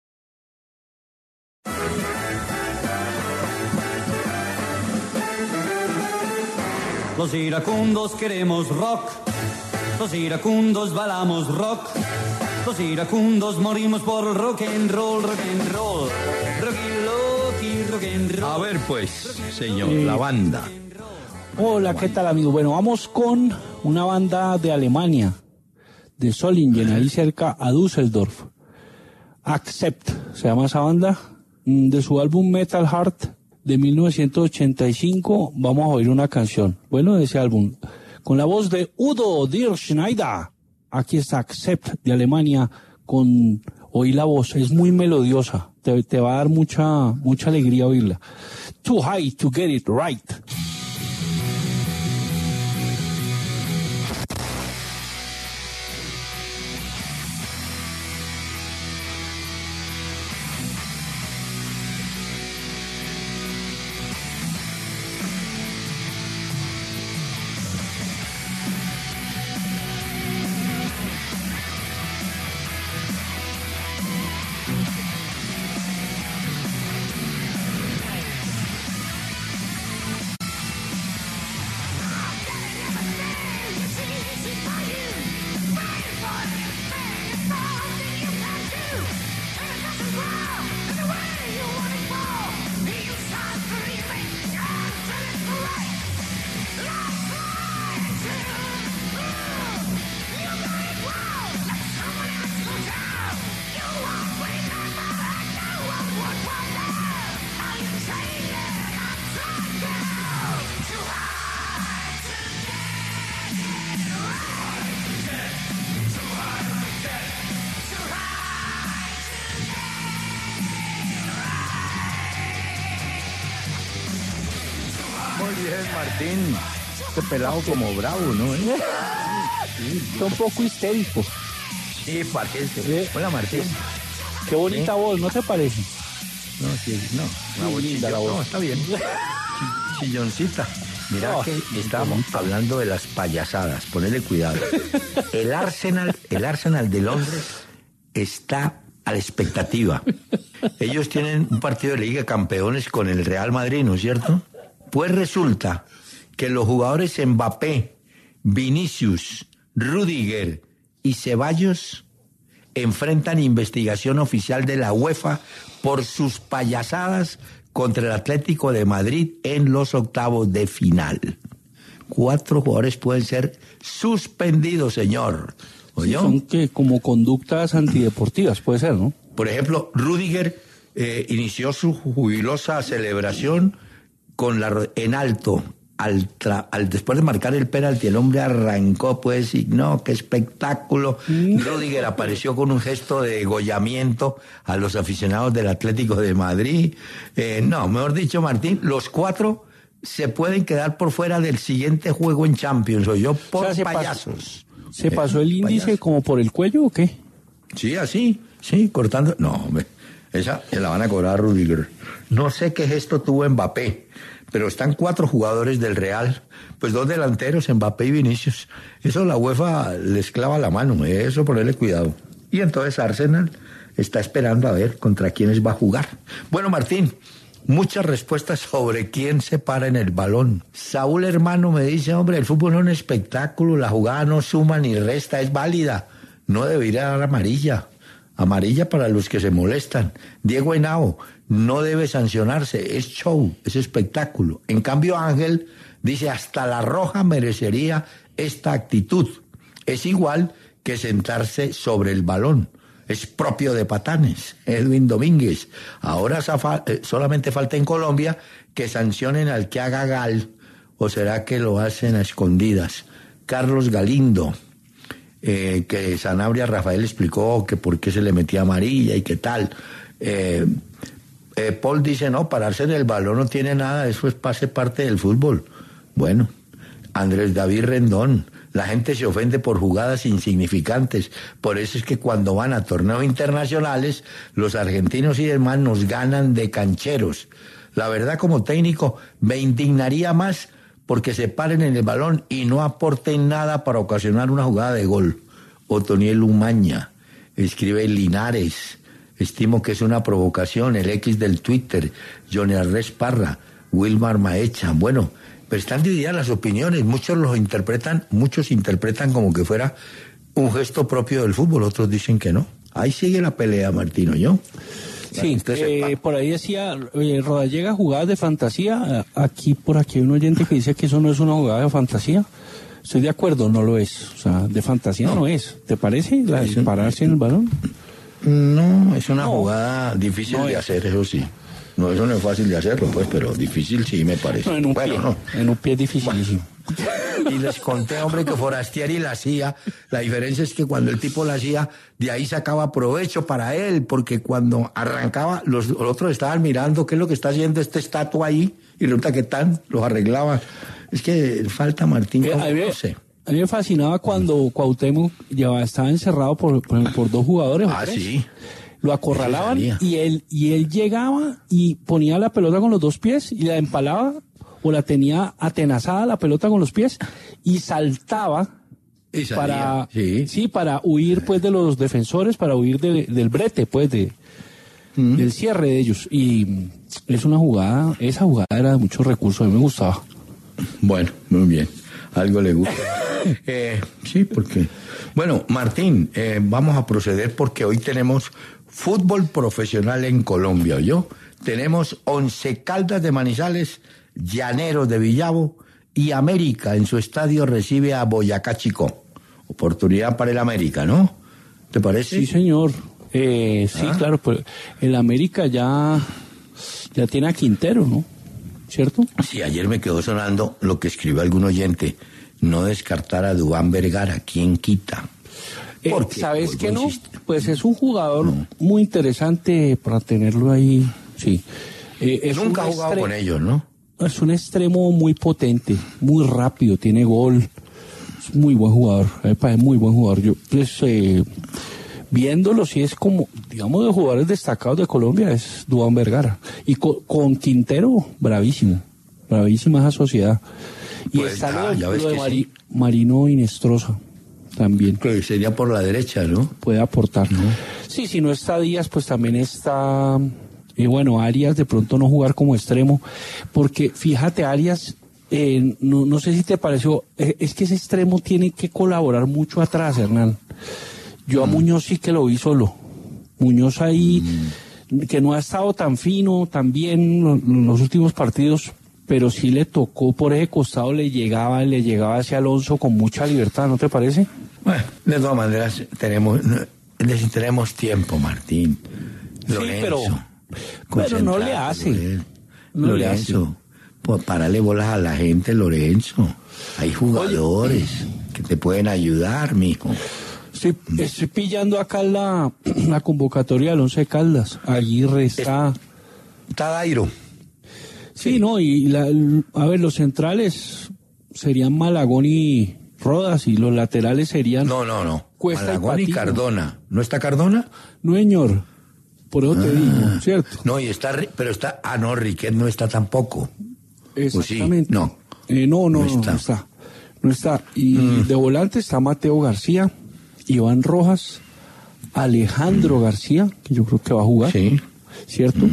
Los iracundos queremos rock, los iracundos bailamos rock, los iracundos morimos por rock and roll, rock and roll, rock and roll. A ver pues, señor, la banda. Hola, ¿qué tal, amigo? Bueno, vamos con una banda de Alemania, de Solingen, ahí cerca a Düsseldorf. Accept, se llama esa banda, de su álbum Metal Heart de 1985, vamos a oír una canción, bueno, de ese álbum, con la voz de Udo Dirkschneider. Aquí está Accept de Alemania, oí la voz, es muy melodiosa, te va a dar mucha alegría oírla. Too high to get it right. Martín, este pelado como bravo, ¿no? Está un poco histérico. Sí, parece. Hola, Martín. Qué bonita voz, ¿no te parece? No, sí, no. Una voz linda la voz. No, está bien. Chilloncita. Mira que estábamos hablando de las payasadas. Ponele cuidado. El Arsenal de Londres está a la expectativa. Ellos tienen un partido de Liga de Campeones con el Real Madrid, ¿no es cierto? Pues resulta que los jugadores Mbappé, Vinicius, Rüdiger y Ceballos enfrentan investigación oficial de la UEFA por sus payasadas contra el Atlético de Madrid en los octavos de final. 4 jugadores pueden ser suspendidos, señor. Sí, son que como conductas antideportivas, puede ser, ¿no? Por ejemplo, Rüdiger inició su jubilosa celebración en alto, después de marcar el penalti, el hombre arrancó, pues, y no, qué espectáculo. Rüdiger apareció con un gesto de degollamiento a los aficionados del Atlético de Madrid. No, mejor dicho, Martín, los 4 se pueden quedar por fuera del siguiente juego en Champions, por payasos. ¿Se pasó el índice payaso como por el cuello o qué? Sí, así, sí, cortando. No, hombre, esa se la van a cobrar a Rüdiger. No sé qué gesto tuvo Mbappé, pero están 4 jugadores del Real, pues 2 delanteros, Mbappé y Vinicius. Eso la UEFA les clava la mano, eso ponerle cuidado. Y entonces Arsenal está esperando a ver contra quiénes va a jugar. Bueno, Martín, muchas respuestas sobre quién se para en el balón. Saúl Hermano me dice, hombre, el fútbol es un espectáculo, la jugada no suma ni resta, es válida. No debería dar amarilla. Amarilla para los que se molestan. Diego Henao, no debe sancionarse, es show, es espectáculo. En cambio, Ángel dice, hasta la roja merecería esta actitud. Es igual que sentarse sobre el balón. Es propio de patanes. Edwin Domínguez. Ahora solamente falta en Colombia que sancionen al que haga gal, o será que lo hacen a escondidas. Carlos Galindo, que Sanabria Rafael explicó que por qué se le metía amarilla y qué tal. Paul dice, no, pararse en el balón no tiene nada, eso hace parte del fútbol. Bueno, Andrés David Rendón. La gente se ofende por jugadas insignificantes. Por eso es que cuando van a torneos internacionales, los argentinos y demás nos ganan de cancheros. La verdad, como técnico, me indignaría más porque se paren en el balón y no aporten nada para ocasionar una jugada de gol. Otoniel Umaña, escribe Linares. Estimo que es una provocación. El X del Twitter, Johnny Arres Parra, Wilmar Maecha. Bueno, pero están divididas las opiniones. Muchos interpretan como que fuera un gesto propio del fútbol, otros dicen que no. Ahí sigue la pelea, Martino, ¿yo? Sí, por ahí decía, Rodallega, jugadas de fantasía. Por aquí hay un oyente que dice que eso no es una jugada de fantasía. Estoy de acuerdo, no lo es. O sea, de fantasía no es. ¿Te parece? La de pararse en el balón. No, es una jugada difícil de hacer, eso sí. No, eso no es fácil de hacerlo, pues, pero difícil sí me parece. No, en un pie es dificilísimo. Y les conté, hombre, que Forastieri la hacía. La diferencia es que cuando el tipo la hacía, de ahí sacaba provecho para él, porque cuando arrancaba, los otros estaban mirando qué es lo que está haciendo este estatua ahí, y resulta que los arreglaban. Es que falta Martín, no sé. A mí me fascinaba cuando Cuauhtémoc estaba encerrado por dos jugadores. Sí. Lo acorralaban y él llegaba y ponía la pelota con los dos pies y la empalaba o la tenía atenazada la pelota con los pies y saltaba para huir pues de los defensores, para huir del brete pues del cierre de ellos. Y esa jugada era de muchos recursos, a mí me gustaba. Bueno, muy bien. Algo le gusta. Sí, porque... Bueno, Martín, vamos a proceder porque hoy tenemos fútbol profesional en Colombia, ¿oyó? Tenemos 11 Caldas de Manizales, Llaneros de Villavo y América en su estadio recibe a Boyacá Chico. Oportunidad para el América, ¿no? ¿Te parece? Sí, señor. Sí, claro, pues el América ya tiene a Quintero, ¿no? ¿Cierto? Sí, ayer me quedó sonando lo que escribió algún oyente. No descartar a Duván Vergara, ¿quién quita? ¿Sabes qué no? Pues es un jugador muy interesante para tenerlo ahí, sí. Nunca ha jugado con ellos, ¿no? Es un extremo muy potente, muy rápido, tiene gol. Es muy buen jugador, me parece muy buen jugador. Yo, pues, viéndolo, sí es como, digamos, de jugadores destacados de Colombia, es Duván Vergara. Y con Quintero, bravísima esa sociedad. Y pues está lo de Marino Inestrosa también. Que sería por la derecha, ¿no? Puede aportar, ¿no? Sí, si no está Díaz, pues también está... Arias, de pronto no jugar como extremo. Porque, fíjate, Arias, no sé si te pareció, es que ese extremo tiene que colaborar mucho atrás, Hernán. Yo a Muñoz sí que lo vi solo. Muñoz ahí, que no ha estado tan fino, tan bien en los últimos partidos, pero sí le tocó por ese costado, le llegaba hacia Alonso con mucha libertad, ¿no te parece? Bueno, de todas maneras necesitaremos tiempo, Martín. Lorenzo, pero no le hace. Lorenzo, pues párale bolas a la gente, Lorenzo. Hay jugadores que te pueden ayudar, mijo. Estoy pillando acá la convocatoria del Once Caldas. Aguirre está Dairo. Sí, no, los centrales serían Malagón y Rodas y los laterales serían... No. Cuesta Malagón y Cardona. ¿No está Cardona? No, señor. Por eso te digo, ¿cierto? No, no, Riquet no está tampoco. Exactamente. Sí? No. No está. Y de volante está Mateo García, Iván Rojas, Alejandro García, que yo creo que va a jugar. Sí. ¿Cierto?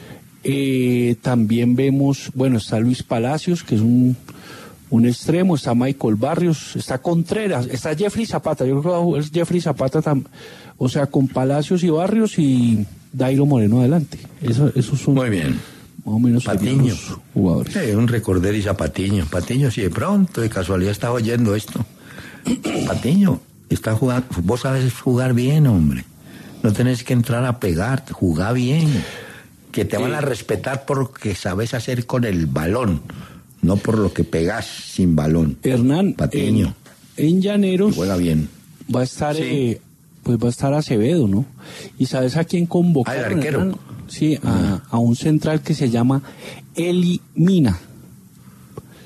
También vemos, está Luis Palacios, que es un extremo, está Michael Barrios, está Contreras, está Jeffrey Zapata, yo creo que es Jeffrey Zapata con Palacios y Barrios y Dairo Moreno adelante. Esos son muy bien. Más o menos Patiño, los jugadores. Un recorderiza Patiño, si de pronto, de casualidad estás oyendo esto. Patiño, está jugando, vos sabes jugar bien, hombre. No tenés que entrar a pegar, jugar bien. Que te van a respetar por lo que sabes hacer con el balón, no por lo que pegás sin balón. Hernán, Patiño. En Llaneros juega bien. Va a estar, va a estar Acevedo, ¿no? ¿Y sabes a quién convocar? El arquero. Hernán? Sí, a un central que se llama Eli Mina.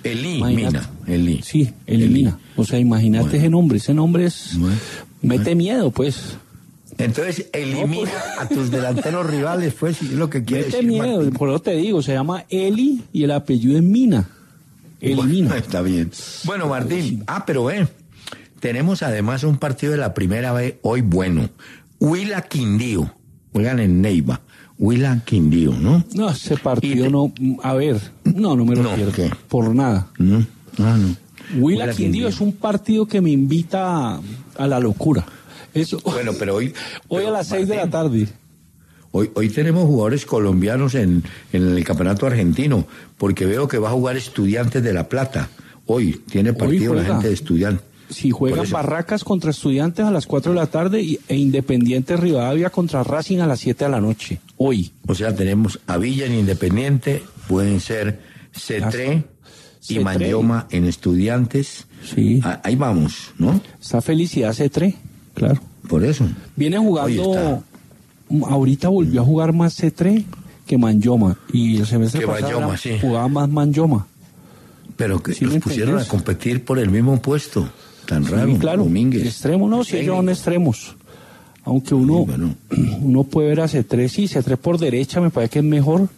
Elí Imagínate. Mina. Elí. Sí, Elí Mina. O sea, imagínate ese nombre. Ese nombre es... mete miedo, pues. Entonces, elimina a tus delanteros rivales, pues, si es lo que quieres Mete decir, miedo. Martín. Por eso te digo, se llama Eli y el apellido es Mina. Elimina. Bueno, está bien. Bueno, Martín, pero tenemos además un partido de la primera vez hoy bueno. Huila Quindío. Juegan en Neiva. Huila Quindío, ¿no? No, ese partido no... A ver, no me lo pierdo. ¿qué? Por nada. No. Huila Quindío es un partido que me invita a la locura. Eso. Bueno, pero hoy a las 6 de la tarde. Hoy tenemos jugadores colombianos en el campeonato argentino, porque veo que va a jugar Estudiantes de La Plata. Hoy tiene partido la gente de Estudiantes. Si juegan Barracas contra Estudiantes a las 4 de la tarde e Independiente Rivadavia contra Racing a las 7 de la noche. Hoy. O sea, tenemos a Villa en Independiente, pueden ser Cetré y Manyoma en Estudiantes. Sí. Ahí vamos, ¿no? Está Felicidad Cetré, claro. Por eso. Viene jugando... Ahorita volvió a jugar más Cetré que Manyoma. Y el semestre pasado jugaba más Manyoma. Pero que ¿Sí los pusieron a competir por el mismo puesto. Tan raro, claro. Domínguez. Extremo, no, si ellos son extremos. Aunque uno puede ver a C3, sí, C3 por derecha me parece que es mejor.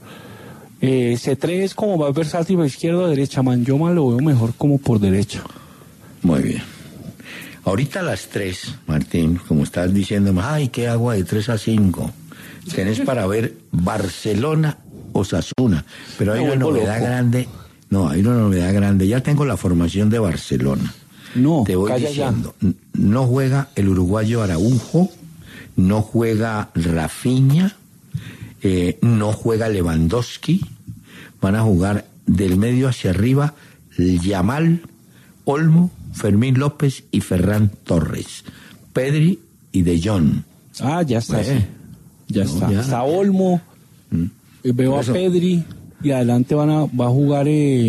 C3 es como más versátil por izquierda o derecha. Manyoma lo veo mejor como por derecha. Muy bien. Ahorita a las 3, Martín, como estás diciendo, ay, qué agua de 3 a 5. Tenés para ver Barcelona Osasuna. Pero hay una novedad grande. No, hay una novedad grande. Ya tengo la formación de Barcelona. No, te voy diciendo. Ya. No juega el uruguayo Araujo, no juega Rafinha, no juega Lewandowski. Van a jugar del medio hacia arriba Yamal, Olmo, Fermín López y Ferran Torres, Pedri y De Jong. Ya está. Ya está. Está Olmo, veo a Pedri y adelante va a jugar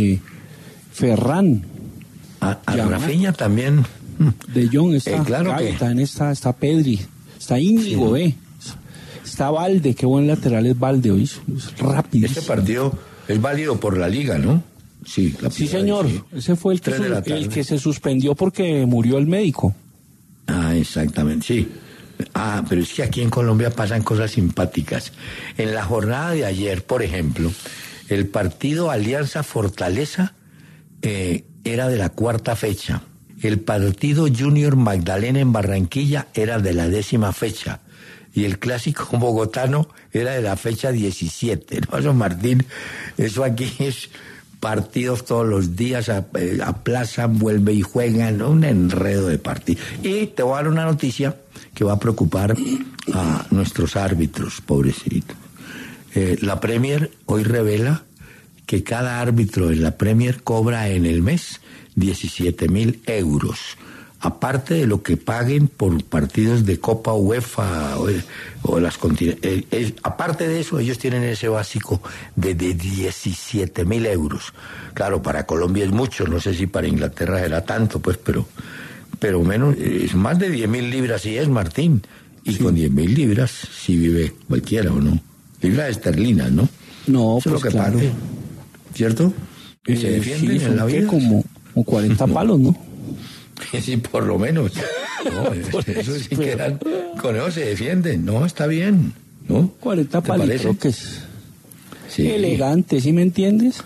Ferran. A Rafinha también. De Jong está. Claro que está Pedri, está Íñigo, está Valde, qué buen lateral es Valde hoy, es rápido. Este partido es válido por la liga, ¿no? Sí, señor. Sí. Ese fue el que se suspendió porque murió el médico. Exactamente, sí. Pero es que aquí en Colombia pasan cosas simpáticas. En la jornada de ayer, por ejemplo, el partido Alianza Fortaleza era de la 4ª fecha. El partido Junior Magdalena en Barranquilla era de la 10ª fecha. Y el clásico bogotano era de la fecha 17. ¿No, eso, Martín? Eso aquí es partidos todos los días, aplazan, vuelven y juegan, ¿no? Un enredo de partidos. Y te voy a dar una noticia que va a preocupar a nuestros árbitros, pobrecitos. La Premier hoy revela que cada árbitro en la Premier cobra en el mes 17.000 euros. Aparte de lo que paguen por partidos de Copa UEFA o las aparte de eso, ellos tienen ese básico de 17.000 euros. Claro, para Colombia es mucho, no sé si para Inglaterra era tanto, pues, pero menos, es más de 10.000 libras, sí es, Martín. Y con 10.000 libras sí vive cualquiera, ¿o no? Libras esterlinas, ¿no? No, eso pues es lo que claro. pague, ¿cierto? ¿Se defienden en la vida? Como 40 palos, ¿no? Sí, por lo menos. No, eso sí que eran, con eso se defienden. No, está bien, ¿no? 40 palitos, creo que es elegante, ¿sí me entiendes?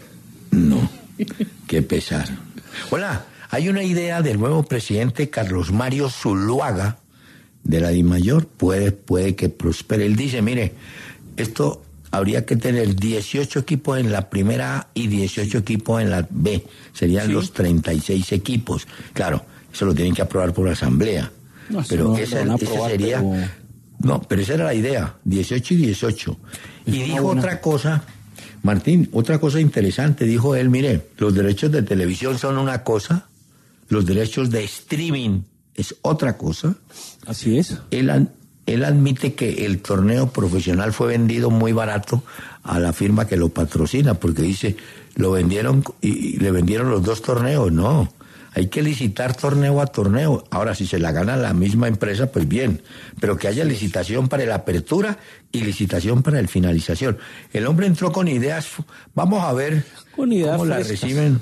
No, qué pesar. Hola, hay una idea del nuevo presidente Carlos Mario Zuluaga de la DIMAYOR, puede que prospere. Él dice, mire, esto habría que tener 18 equipos en la primera A y 18 equipos en la B. Serían los 36 equipos. Claro, eso lo tienen que aprobar por la asamblea. No, pero ese sería... Pero... No, pero esa era la idea, 18 y 18. Y dijo otra cosa, Martín, otra cosa interesante. Dijo él, mire, los derechos de televisión son una cosa, los derechos de streaming es otra cosa. Así es. Él admite que el torneo profesional fue vendido muy barato a la firma que lo patrocina, porque dice, lo vendieron y le vendieron los 2 torneos. No, hay que licitar torneo a torneo. Ahora, si se la gana la misma empresa, pues bien, pero que haya licitación para la apertura y licitación para el finalización. El hombre entró con ideas, vamos a ver cómo las reciben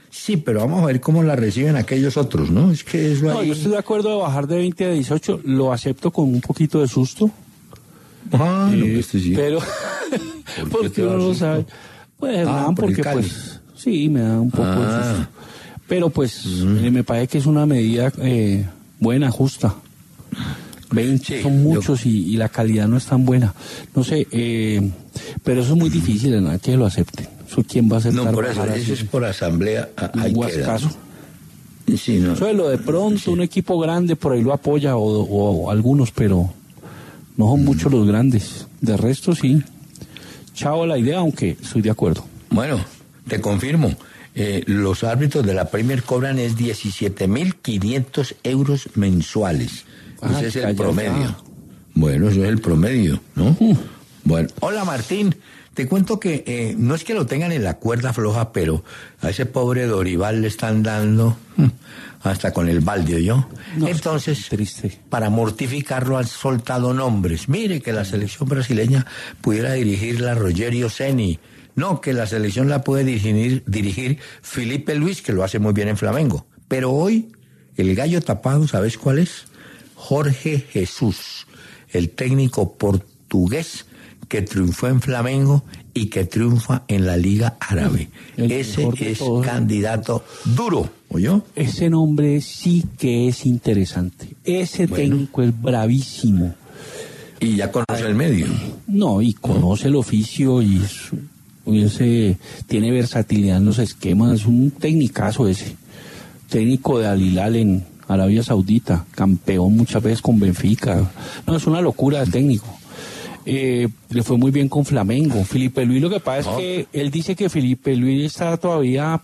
Sí, pero vamos a ver cómo la reciben aquellos otros, ¿no? Es que eso No, ahí... yo estoy de acuerdo de bajar de 20 a 18, lo acepto con un poquito de susto. Ah, no, pues sí. Pero, porque uno no sabe. Pues, Hernán, por el porque Cali. pues, sí, me da un poco de susto. Pero pues, me parece que es una medida buena, justa. 20 Sí, son muchos y la calidad no es tan buena. No sé, pero eso es muy difícil, Hernán, que lo acepten. ¿Eso quién va a aceptar? No, por eso es por asamblea. Ahí queda. Sí, no. Eso es lo de pronto, un equipo grande por ahí lo apoya o algunos, pero no son muchos los grandes. De resto, sí. Chao la idea, aunque estoy de acuerdo. Bueno, te confirmo. Los árbitros de la Premier cobran es 17.500 euros mensuales. Ese es el promedio. Bueno, eso es el promedio, ¿no? Bueno, hola Martín. Te cuento que no es que lo tengan en la cuerda floja, pero a ese pobre Dorival le están dando hasta con el balde, ¿yo? No, entonces, triste. Para mortificarlo han soltado nombres. Mire que la selección brasileña pudiera dirigirla Rogério Ceni. No, que la selección la puede dirigir Felipe Luis, que lo hace muy bien en Flamengo. Pero hoy, el gallo tapado, ¿sabes cuál es? Jorge Jesús, el técnico portugués que triunfó en Flamengo y que triunfa en la Liga Árabe. Ese es candidato duro, ¿oyó? Ese nombre sí que es interesante. Ese técnico es bravísimo. Y ya conoce el medio. No, y conoce el oficio y ese tiene versatilidad en los esquemas. Es un tecnicazo ese. Técnico de Al Hilal en Arabia Saudita, campeón muchas veces con Benfica. No, es una locura de técnico. Le fue muy bien con Flamengo. Felipe Luis, lo que pasa es que él dice que Felipe Luis está todavía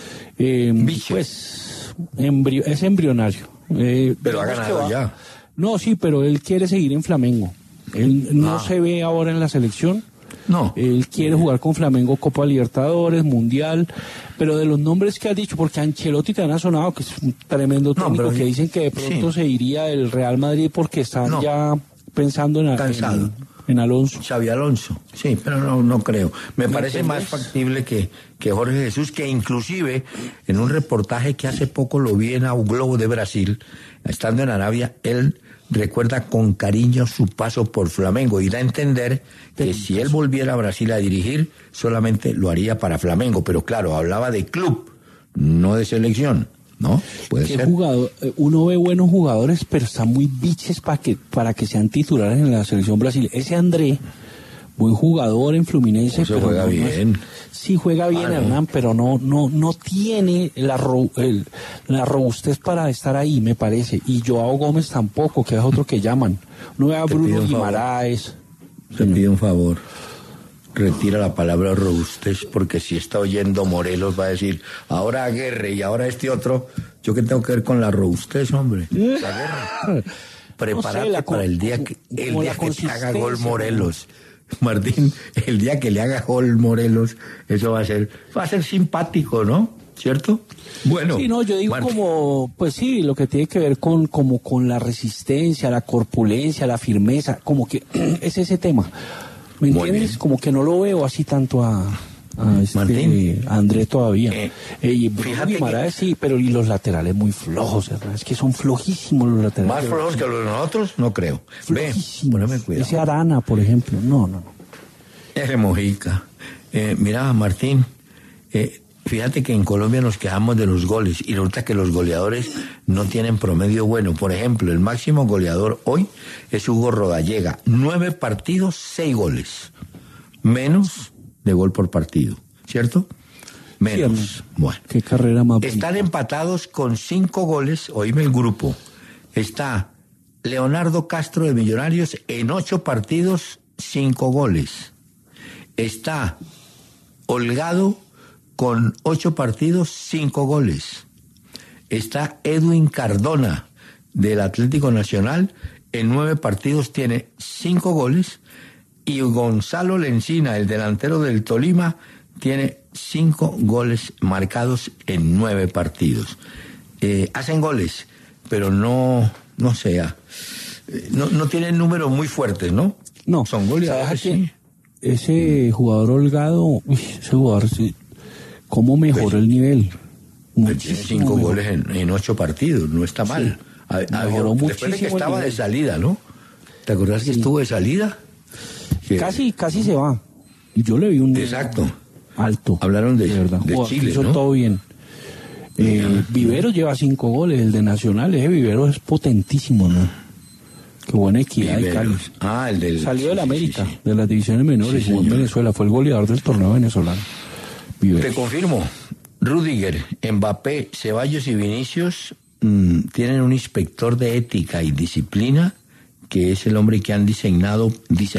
pues es embrionario. Pero ha ganado ya. No, sí, pero él quiere seguir en Flamengo. Él no se ve ahora en la selección. No. Él quiere jugar con Flamengo Copa Libertadores, Mundial, pero de los nombres que has dicho, porque Ancelotti te han sonado, que es un tremendo técnico, que dicen que de pronto se iría del Real Madrid porque están ya pensando en Alonso. Xavi Alonso, sí, pero no creo. Me parece más factible que Jorge Jesús, que inclusive en un reportaje que hace poco lo vi en A Globo de Brasil, estando en Arabia, él recuerda con cariño su paso por Flamengo y da a entender que si él volviera a Brasil a dirigir, solamente lo haría para Flamengo. Pero claro, hablaba de club, no de selección, ¿no? Puede ser. Jugador, uno ve buenos jugadores, pero están muy biches para que sean titulares en la selección Brasil. Ese André, buen jugador en Fluminense, pero juega bien. Sí juega bien, Hernán, pero no tiene la robustez para estar ahí, me parece. Y Joao Gómez tampoco, que es otro que llaman. No ve a Bruno Guimaraes. Te pido un favor. Retira la palabra robustez, porque si está oyendo Morelos va a decir, ahora Aguirre y ahora este otro, ¿yo qué tengo que ver con la robustez, hombre? La guerra. Prepárate para el día que te haga gol Morelos. Martín, el día que le haga gol Morelos, eso va a ser simpático, ¿no? ¿Cierto? Bueno. Sí, no, yo digo Martín, como, pues sí, lo que tiene que ver con la resistencia, la corpulencia, la firmeza, como que es ese tema. ¿Me entiendes? Como que no lo veo así tanto a André todavía. Fíjate Guimaraes, sí, pero y los laterales muy flojos, ¿verdad? Es que son flojísimos los laterales. Más flojos que los de nosotros, no creo. Ve, poneme cuidado. Ese Arana, por ejemplo, no. Ese Mojica. Mira, Martín, fíjate que en Colombia nos quejamos de los goles y resulta que los goleadores no tienen promedio bueno. Por ejemplo, el máximo goleador hoy es Hugo Rodallega. 9 partidos, 6 goles. Menos de gol por partido, ¿cierto? Menos. Sí, bueno. Qué carrera más Están empatados con 5 goles, oíme el grupo. Está Leonardo Castro de Millonarios en 8 partidos, 5 goles. Está Holgado con 8 partidos, 5 goles. Está Edwin Cardona del Atlético Nacional, en 9 partidos tiene 5 goles. Y Gonzalo Lencina, el delantero del Tolima, tiene 5 goles marcados en 9 partidos. Hacen goles, pero no tienen números muy fuertes, ¿no? No. Son goleadores, sí. Ese jugador Holgado, ese jugador, sí, ¿cómo mejoró el nivel? Muchísimo. 5 goles en 8 partidos, no está mal. Sí. Mejoró Después de que muchísimo estaba el de nivel. salida, ¿no? ¿Te acordás que estuvo de salida? Que- Casi se va. Yo le vi un Exacto. alto. Hablaron de verdad. Chile, Hizo ¿no? todo bien. Vivero lleva 5 goles, el de Nacional. Ese Vivero es potentísimo, ¿no? Qué buena equidad de Cali. Ah, el del... Salió de la sí, América, sí, sí. de las divisiones menores, Sí, jugó en señor. Venezuela, fue el goleador del torneo venezolano. Vivero. Te confirmo, Rüdiger, Mbappé, Ceballos y Vinicius tienen un inspector de ética y disciplina que es el hombre que han designado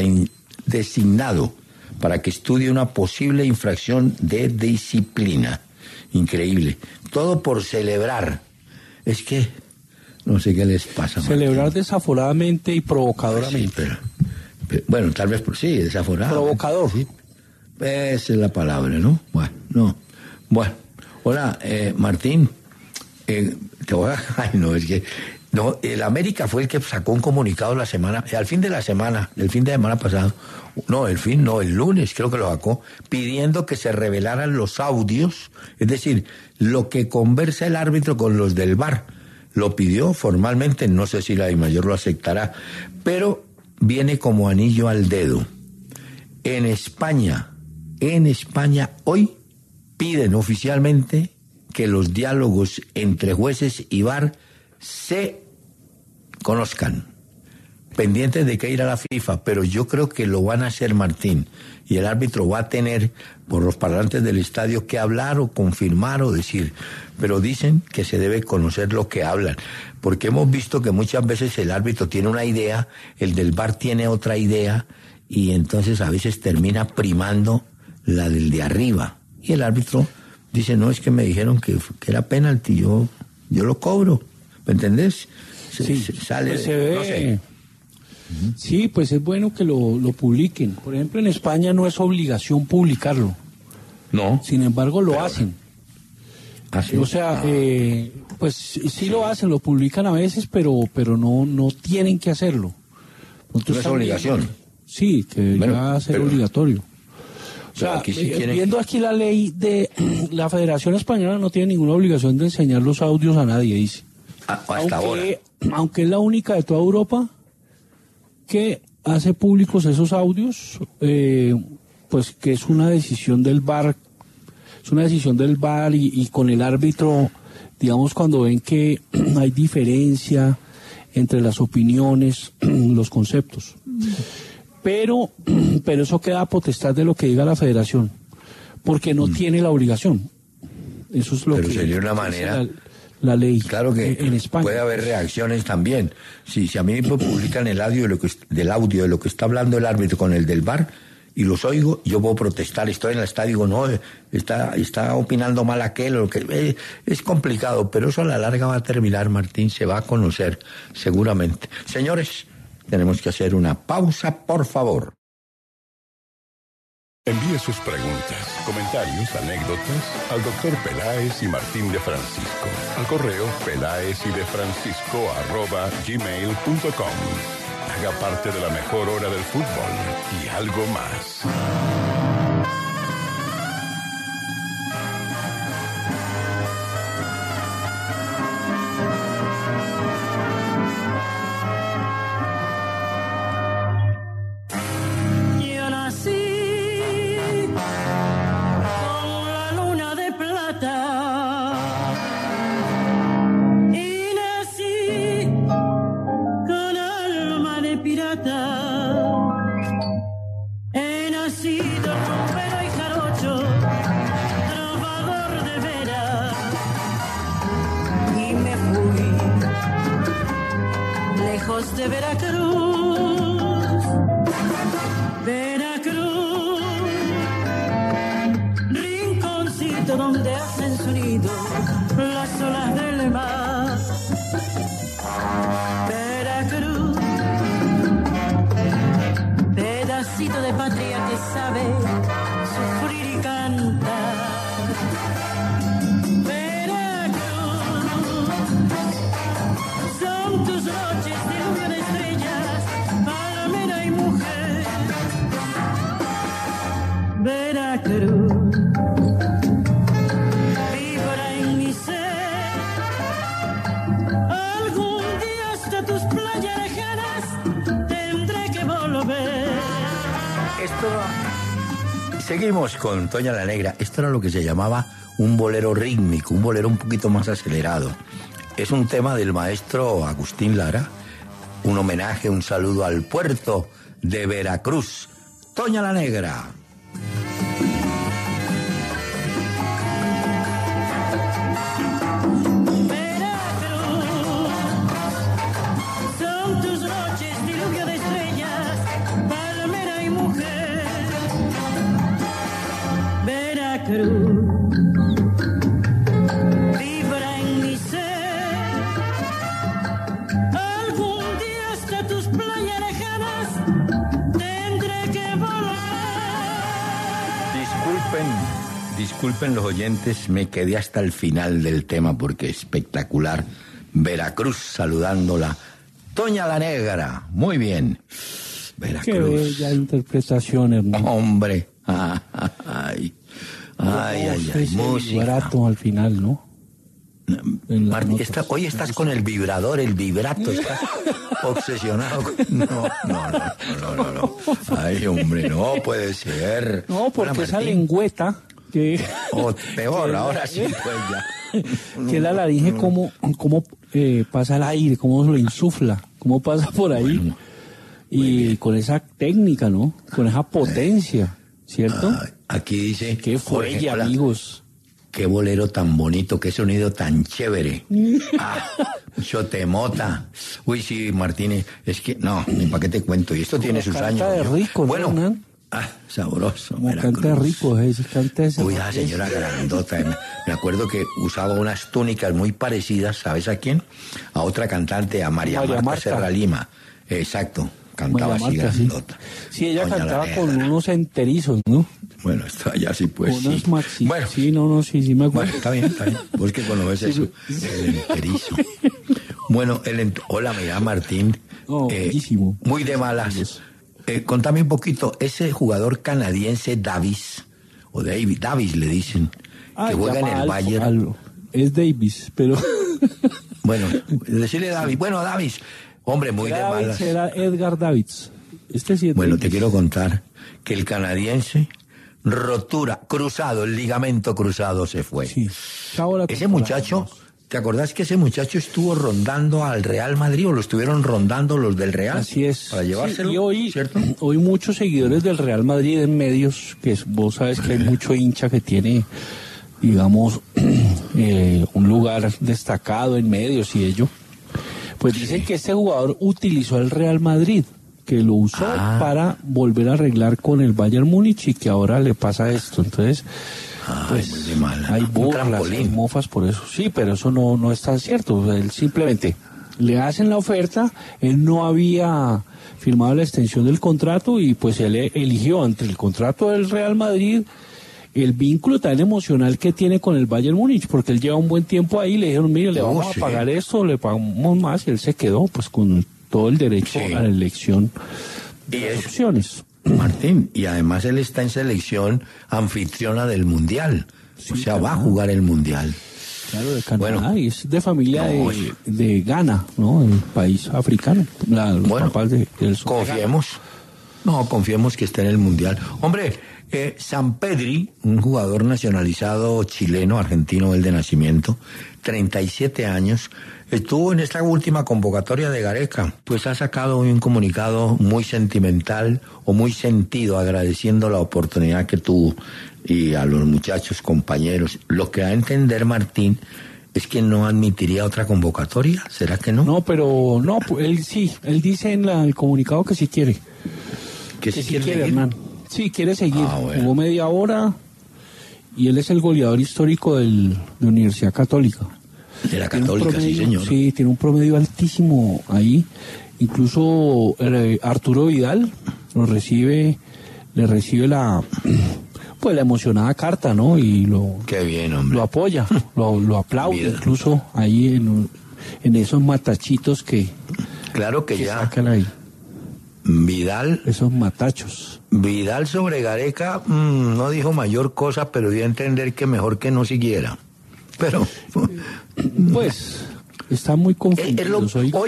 para que estudie una posible infracción de disciplina. Increíble. Todo por celebrar. Es que no sé qué les pasa. Celebrar Martín. desaforadamente y provocadoramente. Sí, pero, bueno, tal vez sí, desaforado. Provocador. Sí. Esa es la palabra, ¿no? Bueno, no. Bueno, hola, Martín. Te voy a... Ay, no, es que... No, el América fue el que sacó un comunicado al fin de semana pasado. No, el lunes creo que lo sacó, pidiendo que se revelaran los audios, es decir, lo que conversa el árbitro con los del VAR. Lo pidió formalmente, no sé si la DIMAYOR lo aceptará, pero viene como anillo al dedo. En España hoy piden oficialmente que los diálogos entre jueces y VAR se conozcan, pendientes de que ir a la FIFA, pero yo creo que lo van a hacer, Martín, y el árbitro va a tener por los parlantes del estadio que hablar o confirmar o decir, pero dicen que se debe conocer lo que hablan, porque hemos visto que muchas veces el árbitro tiene una idea, el del VAR tiene otra idea, y entonces a veces termina primando la del de arriba, y el árbitro dice, no, es que me dijeron que era penalti, yo lo cobro, ¿me entendés? Sí, Sale, pues se ve. no sé. Sí, pues es bueno que lo publiquen. Por ejemplo, en España no es obligación publicarlo. No. Sin embargo, lo hacen. ¿Así? O sea, pues sí lo hacen, lo publican a veces, pero no tienen que hacerlo. Nosotros No es también- obligación. Sí, que Bueno, va a ser pero- obligatorio. O sea, aquí sí quieren- viendo aquí la ley de la Federación Española no tiene ninguna obligación de enseñar los audios a nadie, dice. Hasta ahora. Aunque es la única de toda Europa que hace públicos esos audios, pues que es una decisión del VAR, y con el árbitro, digamos, cuando ven que hay diferencia entre las opiniones, los conceptos. Pero eso queda a potestad de lo que diga la Federación, porque no tiene la obligación. Eso es lo Pero que sería una dice manera... la ley Claro que en España. puede haber reacciones también. Si a mí me publican el audio del audio de lo que está hablando el árbitro con el del VAR y los oigo, yo puedo protestar, estoy en el estadio y digo, no, está opinando mal aquel, o lo que es complicado, pero eso a la larga va a terminar, Martín, se va a conocer seguramente. Señores, tenemos que hacer una pausa, por favor. Envíe sus preguntas, comentarios, anécdotas al Dr. Peláez y Martín de Francisco. Al correo pelaezydefrancisco@gmail.com. Haga parte de la mejor hora del fútbol y algo más. Yo nací con la luna de plata y nací con alma de pirata. He nacido rompero y jarocho, trovador de veras, y me fui lejos de Veracruz. Veracruz, rinconcito donde hacen su nido las olas del mar. Veracruz, pedacito de patria que sabe sufrir y cantar. Veracruz, son tus noches de lluvia de estrellas Seguimos con Toña la Negra. Esto era lo que se llamaba un bolero rítmico, un bolero un poquito más acelerado. Es un tema del maestro Agustín Lara, un homenaje, un saludo al puerto de Veracruz. Toña la Negra. Son tus noches, diluvio de estrellas, palmera y mujer. Veracruz vibra en mi ser. Algún día hasta tus playas lejanas tendré que volar. Disculpen los oyentes, me quedé hasta el final del tema porque espectacular. Veracruz saludándola. Toña la Negra, muy bien. Veracruz. Qué bella interpretación, hermano. Hombre. Ay, música. Barato al final, ¿no? Martín, hoy estás con el vibrador, el vibrato, estás obsesionado. No. Ay, hombre, no puede ser. No, porque Hola, esa Martín. lengüeta que... O peor, ahora sí, pues ya. Que la laringe, cómo pasa el aire, cómo lo insufla, cómo pasa por ahí. Bueno, y con esa técnica, ¿no? Con esa potencia, ¿cierto? Aquí dice... Qué Jorge, fuelle, hola. amigos. Qué bolero tan bonito, qué sonido tan chévere. Chotemota. Uy, sí, Martínez, es que, no, ni para qué te cuento. Y esto tiene sus Canta años. de ¿no? rico, ¿no, Bueno, Hernán? sabroso. Como Veracruz. canta rico, canta ese. Uy, la señora grandota. Me acuerdo que usaba unas túnicas muy parecidas, ¿sabes a quién? A otra cantante, a María Marta Serra Lima. Exacto, cantaba así grandota. Sí, ella Doña cantaba la con Negra. unos enterizos, ¿no? Bueno, esto allá sí, pues Unos sí. maxi. Bueno, Sí, sí me acuerdo. bueno, está bien. Vos que conoces eso, el enterizo. Bueno, hola, me llama Martín. Oh, bellísimo. Muy de malas. Contame un poquito, ese jugador canadiense Davis, o Davis le dicen, que juega en el Bayern. Es Davis, pero... Bueno, decirle Davis. Bueno, Davis, hombre, muy de malas. Era Edgar Davids. Este sí es Bueno, Davis. te quiero contar que el canadiense, rotura, cruzado, el ligamento cruzado se fue. Sí. Ahora Ese muchacho, ¿te acordás que ese muchacho estuvo rondando al Real Madrid o lo estuvieron rondando los del Real? Así es. Para llevárselo, Sí, y hoy, ¿cierto? hoy muchos seguidores del Real Madrid en medios, vos sabes que hay mucho hincha que tiene, digamos, un lugar destacado en medios y ello, pues dicen que este jugador utilizó el Real Madrid, que lo usó para volver a arreglar con el Bayern Múnich y que ahora le pasa esto. Entonces, pues, muy de mala. hay Un burlas, trampolín. hay mofas por eso. Sí, pero eso no es tan cierto. O sea, él simplemente le hacen la oferta, él no había firmado la extensión del contrato y pues él eligió entre el contrato del Real Madrid, el vínculo tan emocional que tiene con el Bayern Múnich, porque él lleva un buen tiempo ahí, le dijeron, mire, le vamos a pagar esto, le pagamos más, y él se quedó pues con todo el derecho a la elección de las opciones. Martín, y además él está en selección anfitriona del Mundial, o sea, va a jugar el Mundial. Claro, de Canadá, Bueno, y es de familia no, de Ghana, ¿no? El país africano. Los papás del confiemos que esté en el Mundial. Hombre, Sampedri, un jugador nacionalizado chileno, argentino, él de nacimiento, 37 años, estuvo en esta última convocatoria de Gareca, pues ha sacado un comunicado muy sentimental o muy sentido, agradeciendo la oportunidad que tuvo y a los muchachos, compañeros. Lo que da a entender Martín es que no admitiría otra convocatoria, ¿será que no? No, pero no, él sí, él dice en el comunicado que sí quiere. Que sí sí quiere, hermano. Sí, quiere seguir. Bueno. Jugó media hora y él es el goleador histórico de la Universidad Católica. De la Católica, sí, señor. Sí, tiene un promedio altísimo ahí. Incluso Arturo Vidal le recibe la emocionada carta, ¿no? Y qué bien, hombre. Lo apoya, lo aplaude, Vidal. incluso ahí en esos matachitos que claro que ya sacan ahí. Vidal, esos matachos. Vidal sobre Gareca no dijo mayor cosa, pero dio a entender que mejor que no siguiera. Pero pues está muy confundido.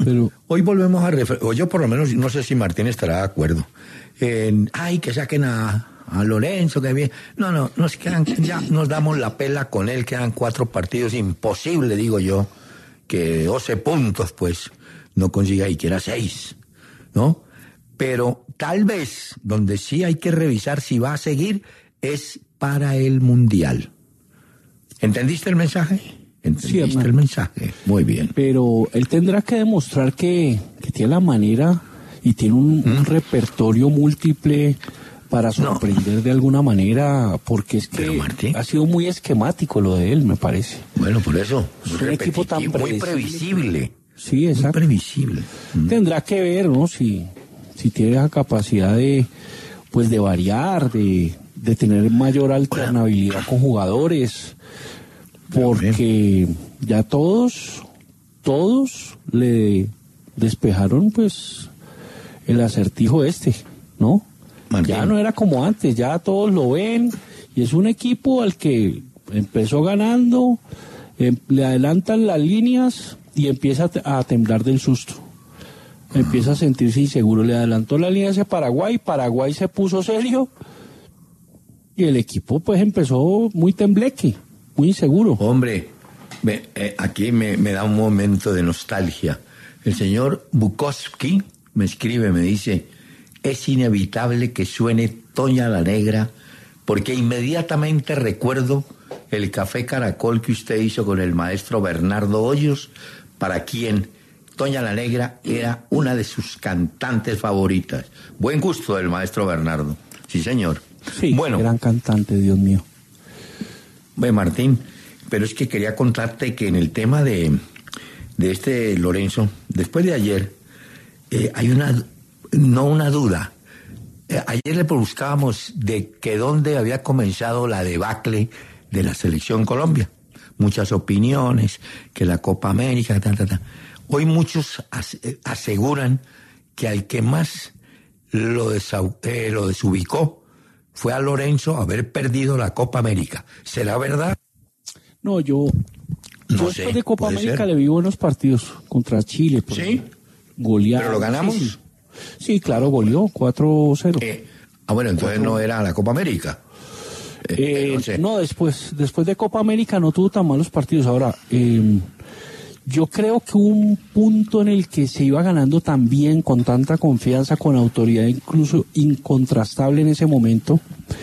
Pero hoy volvemos o yo por lo menos, no sé si Martín estará de acuerdo, que saquen a Lorenzo, que bien. No, nos quedan, ya nos damos la pela con él, quedan 4 partidos, imposible, digo yo, que 12 puntos, pues, no consiga y quiera 6, ¿no? Pero tal vez, donde sí hay que revisar si va a seguir, es para el Mundial. ¿Entendiste el mensaje? ¿Entendiste el mensaje? Muy bien. Pero él tendrá que demostrar que tiene la manera y tiene un repertorio múltiple para sorprender de alguna manera, porque es que ha sido muy esquemático lo de él, me parece. Bueno, por eso. Es un equipo tan muy previsible. Sí, exacto. Muy previsible. Tendrá que ver, ¿no? Si tiene la capacidad de variar, de tener mayor alternabilidad con jugadores, porque ya todos le despejaron pues el acertijo ¿no? Martín. Ya no era como antes, ya todos lo ven y es un equipo al que empezó ganando, le adelantan las líneas y empieza a temblar del susto. Empieza a sentirse inseguro, le adelantó la línea hacia Paraguay se puso serio y el equipo pues empezó muy tembleque, muy inseguro. Hombre, aquí me da un momento de nostalgia. El señor Bukowski me escribe, me dice, es inevitable que suene Toña la Negra porque inmediatamente recuerdo el Café Caracol que usted hizo con el maestro Bernardo Hoyos, para quien Toña la Negra era una de sus cantantes favoritas. Buen gusto del maestro Bernardo. Sí, señor. Sí, bueno, gran cantante, Dios mío. Martín, pero es que quería contarte que en el tema de Lorenzo, después de ayer, hay una duda. Ayer le buscábamos de que dónde había comenzado la debacle de la selección Colombia. Muchas opiniones, que la Copa América, Hoy muchos aseguran que al que más lo desubicó fue a Lorenzo haber perdido la Copa América. ¿Será verdad? No, yo después de Copa América le vi buenos partidos contra Chile. ¿Sí? Golear. ¿Pero lo ganamos? Sí, claro, goleó 4-0. Bueno, entonces no era la Copa América. No, después de Copa América no tuvo tan malos partidos. Ahora, yo creo que hubo un punto en el que se iba ganando tan bien, con tanta confianza, con autoridad incluso incontrastable en ese momento.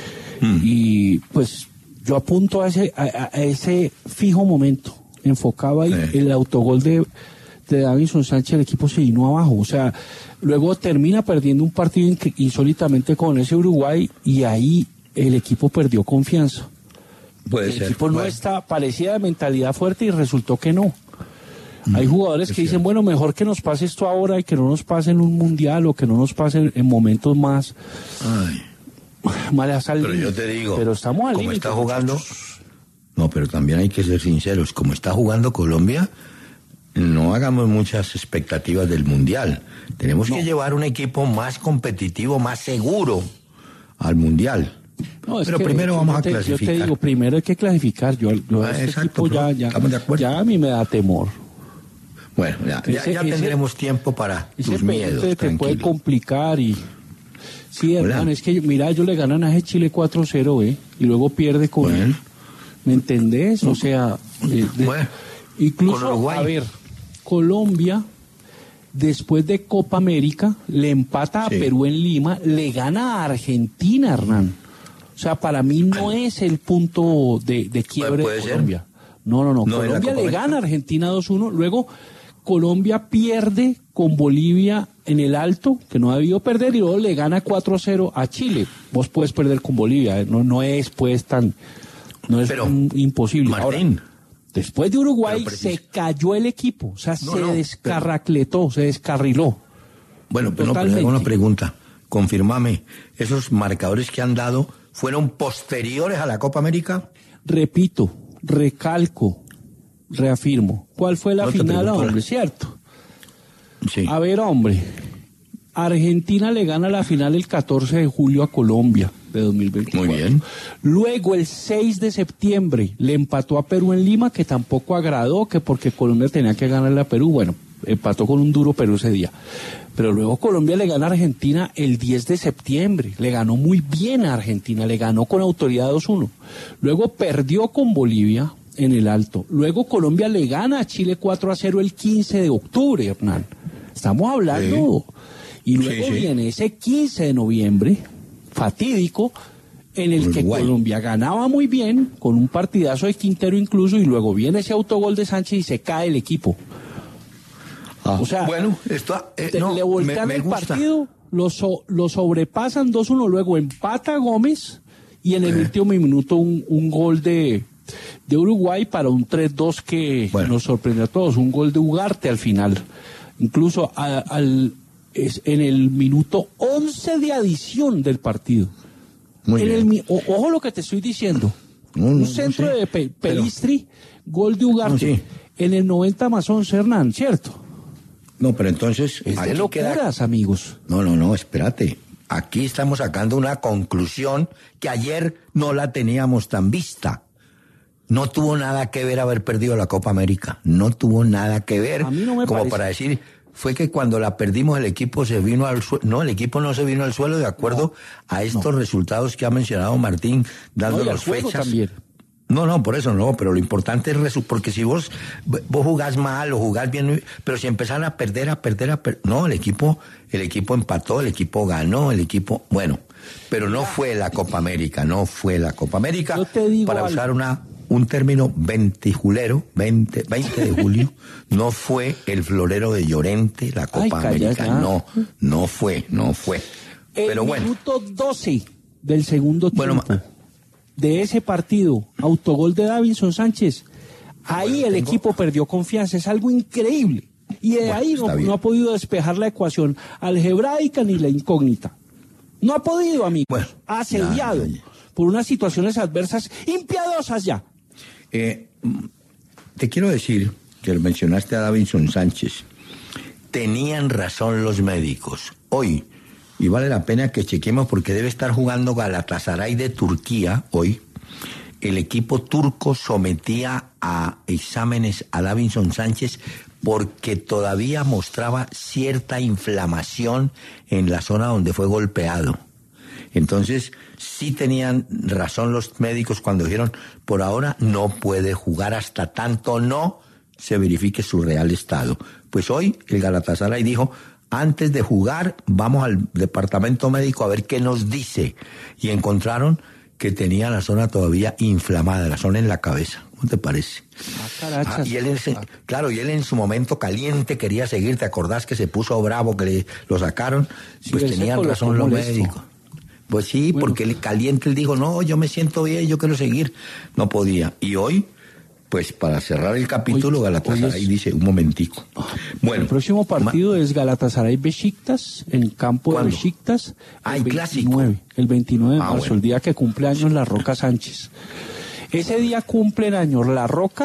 Y pues yo apunto a ese fijo momento. Enfocaba ahí el autogol de Davinson Sánchez, el equipo se vino abajo. O sea, luego termina perdiendo un partido insólitamente con ese Uruguay y ahí el equipo perdió confianza. Puede ser. El equipo no parecía de mentalidad fuerte y resultó que no. Hay jugadores que dicen, bueno, mejor que nos pase esto ahora y que no nos pase en un mundial o que no nos pase en momentos más malas al Pero yo te digo, pero estamos al como está jugando, no, pero también hay que ser sinceros, como está jugando Colombia, no hagamos muchas expectativas del mundial. Tenemos que llevar un equipo más competitivo, más seguro al mundial. No, pero primero vamos a clasificar. Yo te digo, primero hay que clasificar. Yo este equipo estamos de acuerdo. Ya a mí me da temor. Bueno, ya tendremos tiempo para tus miedos. Te puede complicar y... Sí, hermano, es que, mira, ellos le ganan a ese Chile 4-0, y luego pierde con él. ¿Me entendés? O sea, incluso, a ver, Colombia, después de Copa América, le empata a Perú en Lima, le gana a Argentina, Hernán. O sea, para mí no es el punto de quiebre de Colombia. No. Colombia le gana a Argentina 2-1, luego Colombia pierde con Bolivia en el Alto, que no ha debido perder, y luego le gana 4-0 a Chile. Vos puedes perder con Bolivia, no es pues tan... No es imposible. Martín, ahora, después de Uruguay se cayó el equipo, o sea, se descarracletó, se descarriló. Bueno, pero hago una pregunta. Confírmame, ¿esos marcadores que han dado fueron posteriores a la Copa América? Repito, recalco, reafirmo. ¿Cuál fue la final, hombre? ¿Cierto? Sí. A ver, hombre, Argentina le gana la final el 14 de julio a Colombia de 2024. Muy bien. Luego, el 6 de septiembre, le empató a Perú en Lima, que tampoco agradó, que porque Colombia tenía que ganarle a Perú. Bueno, empató con un duro Perú ese día. Pero luego Colombia le gana a Argentina el 10 de septiembre, le ganó muy bien a Argentina, le ganó con autoridad 2-1. Luego perdió con Bolivia en el Alto. Luego Colombia le gana a Chile 4-0 el 15 de octubre, Hernán. Estamos hablando. Sí. Y luego viene ese 15 de noviembre, fatídico, en el que Colombia ganaba muy bien, con un partidazo de Quintero incluso, y luego viene ese autogol de Sánchez y se cae el equipo. O sea, bueno, esto, le voltean el partido, lo sobrepasan 2-1, luego empata Gómez, y en el último minuto un gol de Uruguay para un 3-2 que nos sorprendió a todos, un gol de Ugarte al final. Incluso en el minuto 11 de adición del partido. Ojo lo que te estoy diciendo. Un centro de Pelistri, gol de Ugarte. En el 90 más 11, Hernán, ¿cierto? No, pero entonces... Es de locuras, amigos. No, espérate. Aquí estamos sacando una conclusión que ayer no la teníamos tan vista. No tuvo nada que ver haber perdido la Copa América. No tuvo nada que ver. A mí no me como parece. Para decir, fue que cuando la perdimos el equipo se vino al suelo. No, el equipo no se vino al suelo de acuerdo a estos resultados que ha mencionado Martín, dándonos fechas. También. No, por eso no, pero lo importante es porque si vos jugás mal o jugás bien, pero si empezás a perder, no, el equipo empató, el equipo ganó, bueno, pero no fue la Copa América, Yo te digo para usar un término 20 de julio, no fue el florero de Llorente, la Copa América, no fue. Pero el minuto 12 del segundo tiempo. De ese partido, autogol de Davinson Sánchez, ahí el equipo perdió confianza, es algo increíble. Y de ahí no ha podido despejar la ecuación algebraica ni la incógnita. No ha podido, amigo. Asediado por unas situaciones adversas impiadosas ya. Te quiero decir que mencionaste a Davinson Sánchez. Tenían razón los médicos. Hoy, y vale la pena que chequemos porque debe estar jugando Galatasaray de Turquía hoy. El equipo turco sometía a exámenes a Davinson Sánchez porque todavía mostraba cierta inflamación en la zona donde fue golpeado. Entonces, sí tenían razón los médicos cuando dijeron, por ahora no puede jugar hasta tanto no se verifique su real estado. Pues hoy el Galatasaray dijo, antes de jugar, vamos al departamento médico a ver qué nos dice. Y encontraron que tenía la zona todavía inflamada, la zona en la cabeza. ¿Cómo te parece? Y él en su momento caliente quería seguir. ¿Te acordás que se puso bravo, que lo sacaron? Pues tenían razón los médicos. Pues sí, porque el caliente él dijo, no, yo me siento bien, yo quiero seguir. No podía. Y hoy... Pues para cerrar el capítulo, Galatasaray dice, un momentico. Bueno, el próximo partido es Galatasaray Besiktas, en campo de Besiktas. El clásico. El 29 de marzo, el día que cumple años La Roca Sánchez. Ese día cumplen años La Roca.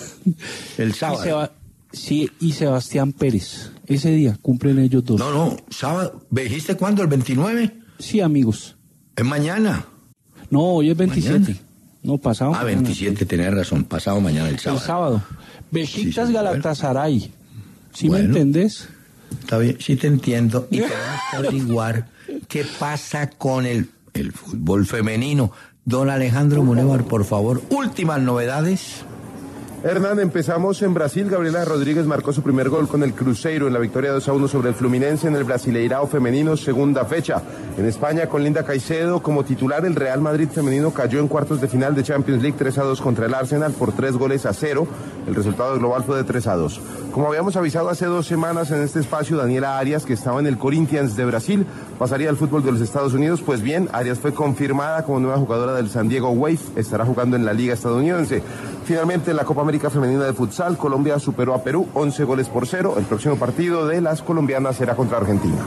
El sábado. Y Sebastián Pérez. Ese día cumplen ellos dos. No, sábado. ¿Me dijiste cuándo? ¿El 29? Sí, amigos. ¿Es mañana? No, hoy es 27. Mañana. No, pasado mañana. 27, tenés razón, pasado mañana el sábado. El sábado. Besiktas Galatasaray. ¿Sí me entendés? Está bien, sí te entiendo. Y tenemos que averiguar qué pasa con el fútbol femenino. Don Alejandro Munevar, por favor, últimas novedades. Hernán, empezamos en Brasil. Gabriela Rodríguez marcó su primer gol con el Cruzeiro en la victoria 2-1 sobre el Fluminense en el Brasileirao femenino, segunda fecha. En España, con Linda Caicedo como titular, el Real Madrid femenino cayó en cuartos de final de Champions League 3-2 contra el Arsenal por 3-0. El resultado global fue de 3-2. Como habíamos avisado hace 2 semanas en este espacio, Daniela Arias, que estaba en el Corinthians de Brasil, pasaría al fútbol de los Estados Unidos. Pues bien, Arias fue confirmada como nueva jugadora del San Diego Wave. Estará jugando en la Liga Estadounidense. Finalmente, en la Copa América Femenina de Futsal, Colombia superó a Perú 11-0. El próximo partido de las colombianas será contra Argentina.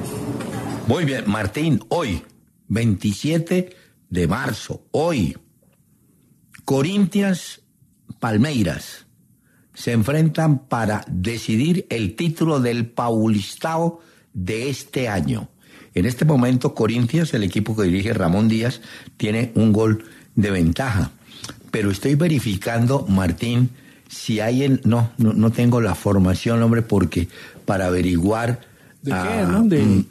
Muy bien, Martín, hoy, 27 de marzo, hoy, Corinthians Palmeiras se enfrentan para decidir el título del Paulistao de este año. En este momento, Corinthians, el equipo que dirige Ramón Díaz, tiene un gol de ventaja. Pero estoy verificando, Martín, si hay no tengo la formación, hombre, porque para averiguar... ¿De qué, no?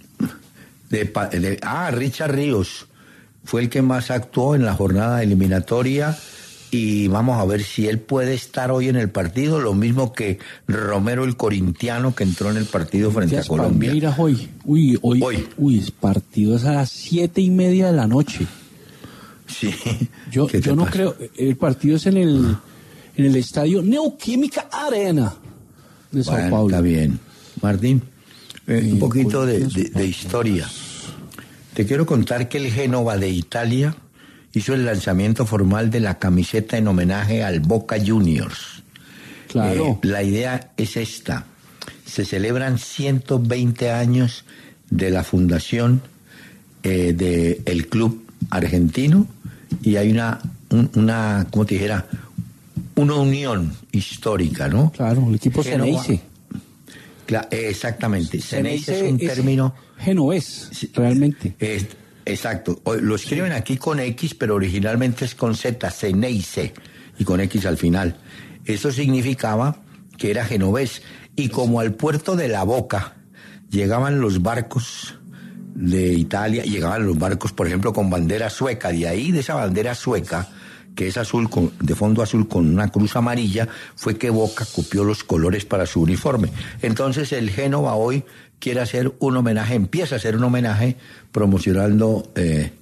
Richard Ríos fue el que más actuó en la jornada eliminatoria y vamos a ver si él puede estar hoy en el partido, lo mismo que Romero el corintiano que entró en el partido frente a Colombia. Mira, hoy. El partido es a las 7:30 de la noche. Sí. Yo no creo, el partido es en el estadio Neoquímica Arena de Sao Paulo. Está bien. Martín, un poquito de historia. Te quiero contar que el Génova de Italia hizo el lanzamiento formal de la camiseta en homenaje al Boca Juniors. Claro. La idea es esta. Se celebran 120 años de la fundación del club argentino y hay una ¿cómo te dijera? Una unión histórica, ¿no? Claro, el equipo Ceneice. Exactamente. Ceneice es un término... genovés, realmente. Exacto. Lo escriben aquí con X, pero originalmente es con Z, Ceneice, y con X al final. Eso significaba que era genovés. Y como al puerto de La Boca llegaban los barcos de Italia, llegaban los barcos, por ejemplo, con bandera sueca. De ahí, de esa bandera sueca, que es azul, de fondo azul con una cruz amarilla, fue que Boca copió los colores para su uniforme. Entonces el Génova hoy quiere hacer un homenaje, empieza a hacer un homenaje promocionando,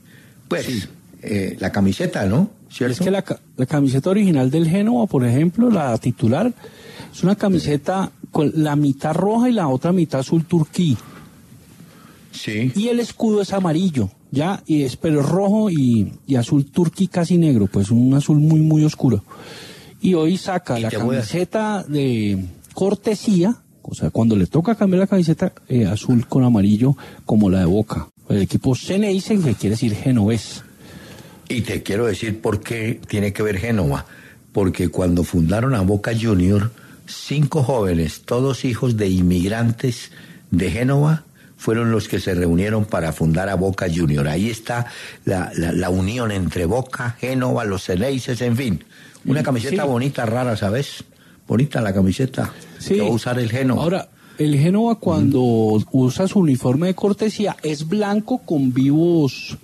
la camiseta, ¿no? ¿Cierto? Es que la camiseta original del Génova, por ejemplo, la titular, es una camiseta con la mitad roja y la otra mitad azul turquí. Sí. Y el escudo es amarillo, ya, pero es rojo y azul turquí casi negro, pues un azul muy, muy oscuro. Y hoy saca la camiseta de cortesía, o sea, cuando le toca cambiar la camiseta azul con amarillo, como la de Boca. El equipo Ceneice, que quiere decir genovés. Y te quiero decir por qué tiene que ver Génova. Porque cuando fundaron a Boca Junior, 5 jóvenes, todos hijos de inmigrantes de Génova, fueron los que se reunieron para fundar a Boca Junior. Ahí está la unión entre Boca, Génova, los Ceneices, en fin. Una camiseta bonita, rara, ¿sabes? Bonita la camiseta que va a usar el Génova. Ahora, el Génova cuando usa su uniforme de cortesía es blanco con vivos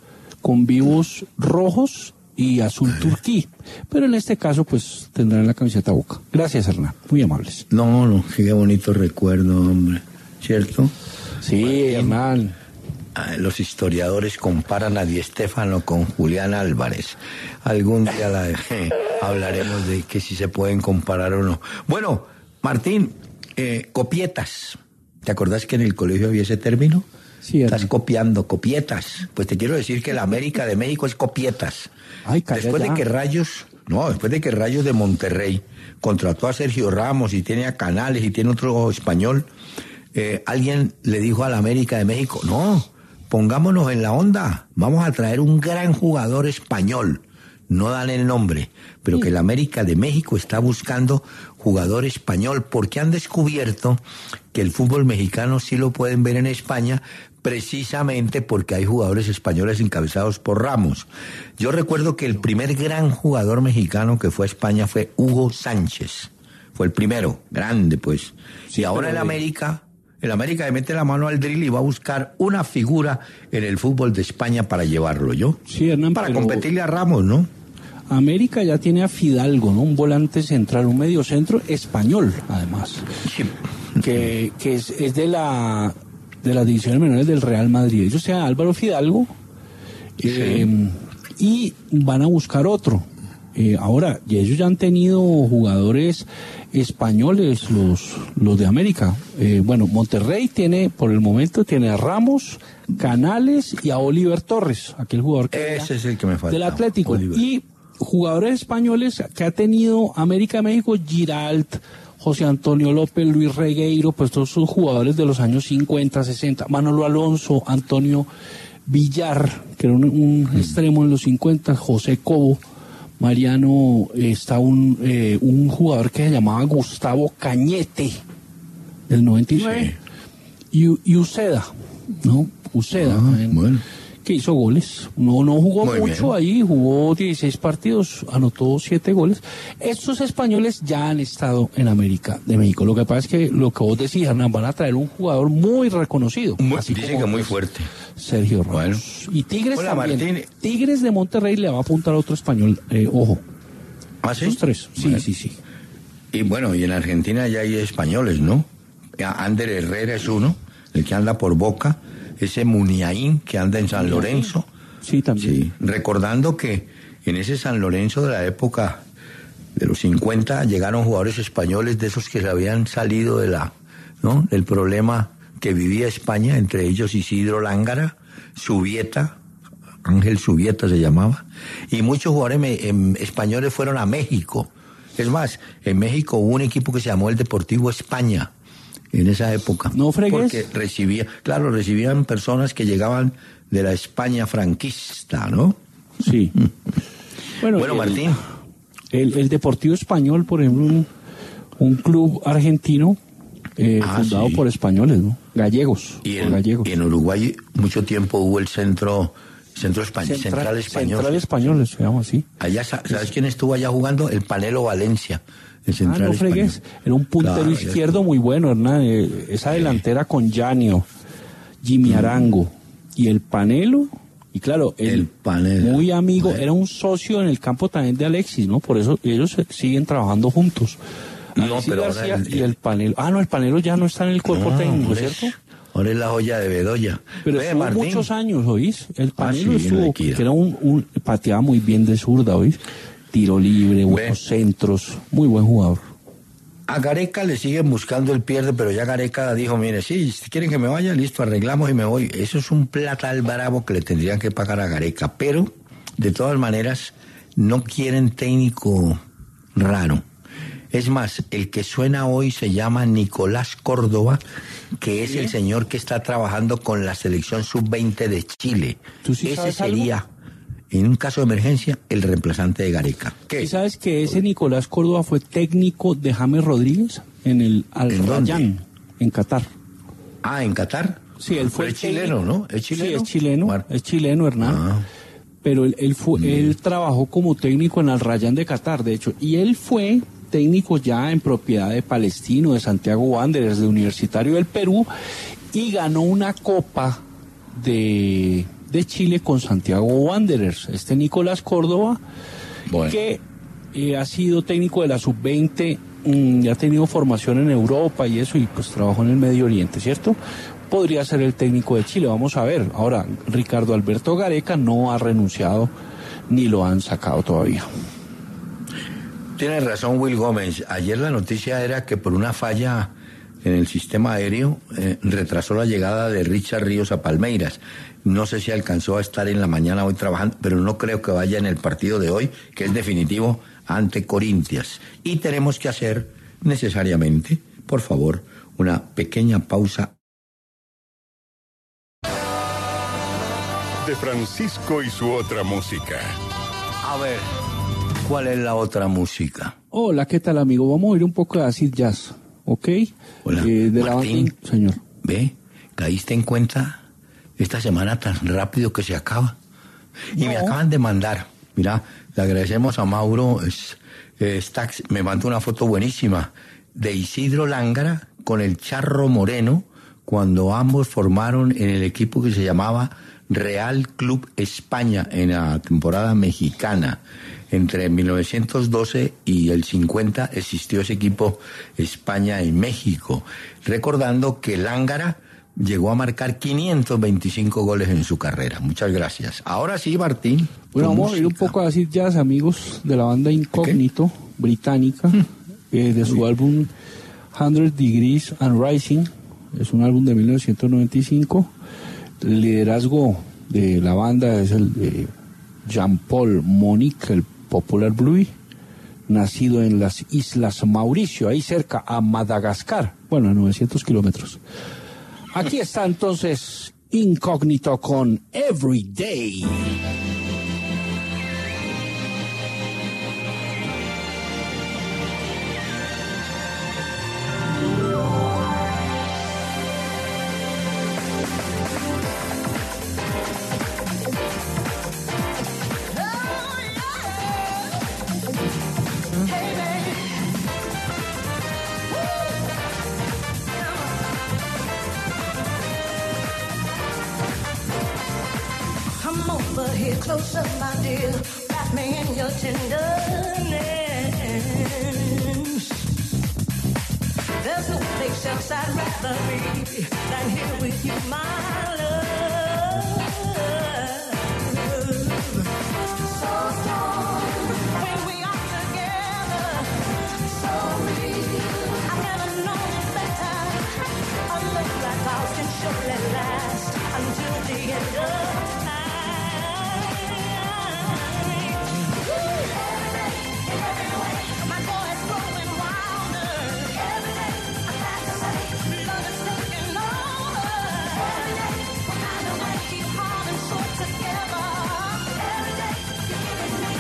rojos y azul turquí. Pero en este caso, pues, tendrán la camiseta Boca. Gracias, Hernán. Muy amables. No, qué bonito recuerdo, hombre. ¿Cierto? Sí, Hernán. Los historiadores comparan a Di Stéfano con Julián Álvarez. Algún día hablaremos de que si se pueden comparar o no. Bueno, Martín, copietas. ¿Te acordás que en el colegio había ese término? Sí, estás copiando, copietas. Pues te quiero decir que la América de México es copietas. Ay, después de que Rayos de Monterrey contrató a Sergio Ramos y tiene a Canales y tiene otro español, alguien le dijo a la América de México, no, pongámonos en la onda, vamos a traer un gran jugador español. No dan el nombre, pero que la América de México está buscando jugador español porque han descubierto que el fútbol mexicano sí lo pueden ver en España, precisamente porque hay jugadores españoles encabezados por Ramos. Yo recuerdo que el primer gran jugador mexicano que fue a España fue Hugo Sánchez. Fue el primero, grande pues. Sí, y ahora el América le mete la mano al drill y va a buscar una figura en el fútbol de España para llevarlo, ¿yo? Sí, Hernán, para competirle a Ramos, ¿no? América ya tiene a Fidalgo, ¿no? Un volante central, un mediocentro español, además. Sí. Que es de las divisiones menores del Real Madrid. Ellos sean Álvaro Fidalgo, sí. Y van a buscar otro. Ahora, y ellos ya han tenido jugadores españoles, los de América. Monterrey por el momento tiene a Ramos, Canales y a Oliver Torres, aquel jugador que ese es el que me falta, del Atlético. Oliver. Y jugadores españoles que ha tenido América de México, Giralt, José Antonio López, Luis Regueiro, pues todos son jugadores de los años 50, 60, Manolo Alonso, Antonio Villar, que era un extremo en los 50, José Cobo, Mariano, está un jugador que se llamaba Gustavo Cañete, del 99, sí. y Uceda, ¿no? Bueno. que hizo goles. No jugó Muy mucho bien. ahí, jugó 16 partidos, anotó 7 goles. Estos españoles ya han estado en América de México. Lo que pasa es que lo que vos decís, Hernán, van a traer un jugador muy reconocido. así Dicen como que muy es fuerte. Sergio Ramos. Bueno. Y Tigres Hola, también. Martín. Tigres de Monterrey le va a apuntar a otro español. Ojo. ¿Ah, sí? Los tres. Sí, Bueno. sí. Y bueno, y en Argentina ya hay españoles, ¿no? Ander Herrera es uno, el que anda por Boca, ese Muniain que anda en San Lorenzo. Sí, también. Sí, recordando que en ese San Lorenzo de la época de los 50 llegaron jugadores españoles de esos que se habían salido ¿no? del problema que vivía España, entre ellos Isidro Lángara, Subieta, Ángel Subieta se llamaba, y muchos jugadores españoles fueron a México. Es más, en México hubo un equipo que se llamó el Deportivo España en esa época. No fregues. Porque recibían personas que llegaban de la España franquista, ¿no? Sí. Bueno, Martín. El Deportivo Español, por ejemplo, un club argentino fundado sí. por españoles, ¿no? Gallegos. Y por gallegos. en Uruguay mucho tiempo hubo el Central Español. Central Español, se llama así. Allá, ¿sabes quién estuvo allá jugando? El Panelo Valencia, el Central no fregues. Español. Era un puntero Claro, izquierdo muy bueno, Hernán. Esa delantera con Yanio, Jimmy Arango y el Panelo. Y claro, El Panelo. muy amigo, era un socio en el campo también de Alexis, ¿no? Por eso ellos siguen trabajando juntos. No, Alexis pero ahora García y el Panelo. No, el Panelo ya no está en el cuerpo técnico, ahora es- ¿cierto? Ahora es la joya de Bedoya. Pero Ve, estuvo Martín. muchos años, ¿oís? El Panelo sí, en la estuvo, Equidad. que era pateaba muy bien de zurda, ¿oís? Tiro libre, buenos centros, muy buen jugador. A Gareca le siguen buscando el pierde, pero ya Gareca dijo, mire, sí, si quieren que me vaya, listo, arreglamos y me voy. Eso es un platal bravo que le tendrían que pagar a Gareca, pero de todas maneras no quieren técnico raro. Es más, el que suena hoy se llama Nicolás Córdoba, que es el señor que está trabajando con la selección sub-20 de Chile. ¿Tú sí Ese sabes sería, en un caso de emergencia, el reemplazante de Gareca. ¿Y sabes que ese Nicolás Córdoba fue técnico de James Rodríguez en el Al ¿En dónde? Rayyan, en Qatar? Ah, ¿en Qatar? Sí, él fue Es chileno, ¿no? ¿Es chileno? Sí, es chileno, Bueno. es chileno, Hernán. Ah. Pero él trabajó como técnico en Al Rayyan de Qatar, de hecho, y él fue técnico ya en propiedad de Palestino, de Santiago Wanderers, de Universitario del Perú, y ganó una copa de Chile con Santiago Wanderers. Este Nicolás Córdoba, Bueno. que ha sido técnico de la sub-20, ya ha tenido formación en Europa y eso, y pues trabajó en el Medio Oriente, ¿cierto? Podría ser el técnico de Chile, vamos a ver. Ahora, Ricardo Alberto Gareca no ha renunciado ni lo han sacado todavía. Tienes razón, Will Gómez. Ayer la noticia era que por una falla en el sistema aéreo retrasó la llegada de Richard Ríos a Palmeiras. No sé si alcanzó a estar en la mañana hoy trabajando, pero no creo que vaya en el partido de hoy, que es definitivo, ante Corinthians. Y tenemos que hacer necesariamente, por favor, una pequeña pausa. De Francisco y su otra música. A ver, ¿cuál es la otra música? Hola, ¿qué tal, amigo? Vamos a oír un poco de acid jazz, ¿ok? Hola, de la Martín. banda, señor. ¿Ve? ¿Caíste en cuenta esta semana tan rápido que se acaba? Y me acaban de mandar, mira, le agradecemos a Mauro Stax, me mandó una foto buenísima de Isidro Lángara con el Charro Moreno cuando ambos formaron en el equipo que se llamaba Real Club España en la temporada mexicana. Entre 1912 y el 50 existió ese equipo España en México. Recordando que Lángara llegó a marcar 525 goles en su carrera. Muchas gracias. Ahora sí, Martín. Bueno, tu vamos a oír un música. poco de acid jazz, amigos, de la banda Incógnito, británica, de su álbum 100 Degrees and Rising. Es un álbum de 1995. El liderazgo de la banda es el de Jean-Paul Monique, el Popular Blues, nacido en las Islas Mauricio, ahí cerca a Madagascar, bueno, a 900 kilómetros. Aquí está entonces Incógnito con Everyday. me closer, my dear. Wrap me in your tenderness. There's no place else I'd rather be than here with you, my love. So strong when we are together. So real. I've never known it better. A love like ours can surely last until the end of time. Every day, in every way, my boy is growing wilder. Every day, I'm glad to say, love is taking over. Every day, we'll find a way to keep heart and soul together. Every day, you're giving me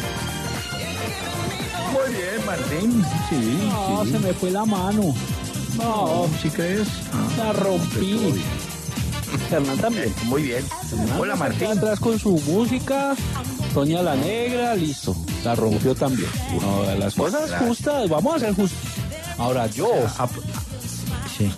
the Muy bien, Martín. Sí, No, sí. se me fue la mano. No, ¿Sí crees? la rompí. Hernán también. Muy bien. Hola, Martín. Atrás con su música, Toña la Negra, listo. La rompió también. No, las cosas Claro. justas, vamos a ser justos. Ahora yo Sí.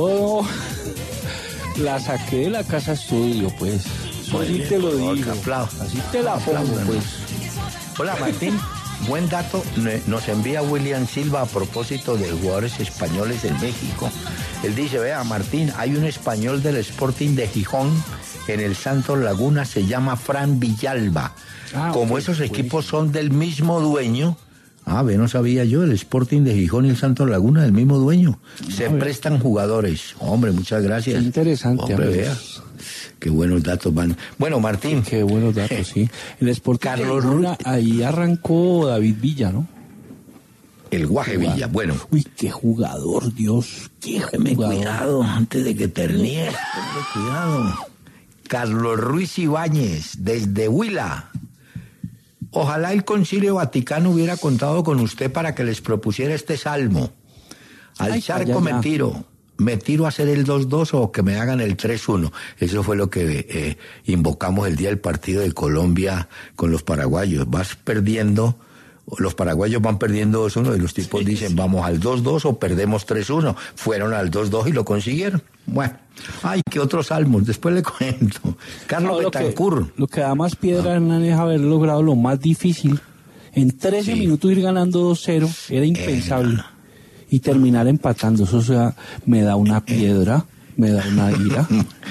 la saqué de la casa estudio, pues. Muy Así bien, te lo por favor, digo. aplaudo. Así te la pongo, Aplaudan. pues. Hola, Martín. Buen dato nos envía William Silva a propósito de jugadores españoles en México. Él dice, vea, Martín, hay un español del Sporting de Gijón en el Santos Laguna, se llama Fran Villalba. Como Ok, esos buenísimo. equipos son del mismo dueño, no sabía yo, el Sporting de Gijón y el Santos Laguna, del mismo dueño. Se prestan jugadores. Hombre, muchas gracias. Qué interesante, Hombre, amigos. vea. Qué buenos datos van. Bueno, Martín. Qué buenos datos, sí. El Sporting Carlos de Laguna, ahí arrancó David Villa, ¿no? El Guaje Villa. Bueno, Uy, qué jugador, Dios. Qué Téngame jugador. cuidado antes de que termine. Téngame cuidado. Carlos Ruiz Ibáñez, desde Huila. Ojalá el Concilio Vaticano hubiera contado con usted para que les propusiera este salmo. Al Ay, charco ya. me tiro a hacer el 2-2 o que me hagan el 3-1. Eso fue lo que invocamos el día del partido de Colombia con los paraguayos. Vas perdiendo, los paraguayos van perdiendo 2-1 y los tipos dicen vamos al 2-2 o perdemos 3-1. Fueron al 2-2 y lo consiguieron. Bueno, ¿qué otros salmos? Después le cuento. Carlos Betancur. Lo que da más piedra, Hernán, es haber logrado lo más difícil. En 13 minutos ir ganando 2-0 era impensable. Y terminar empatando, eso, o sea, me da una piedra, me da una ira.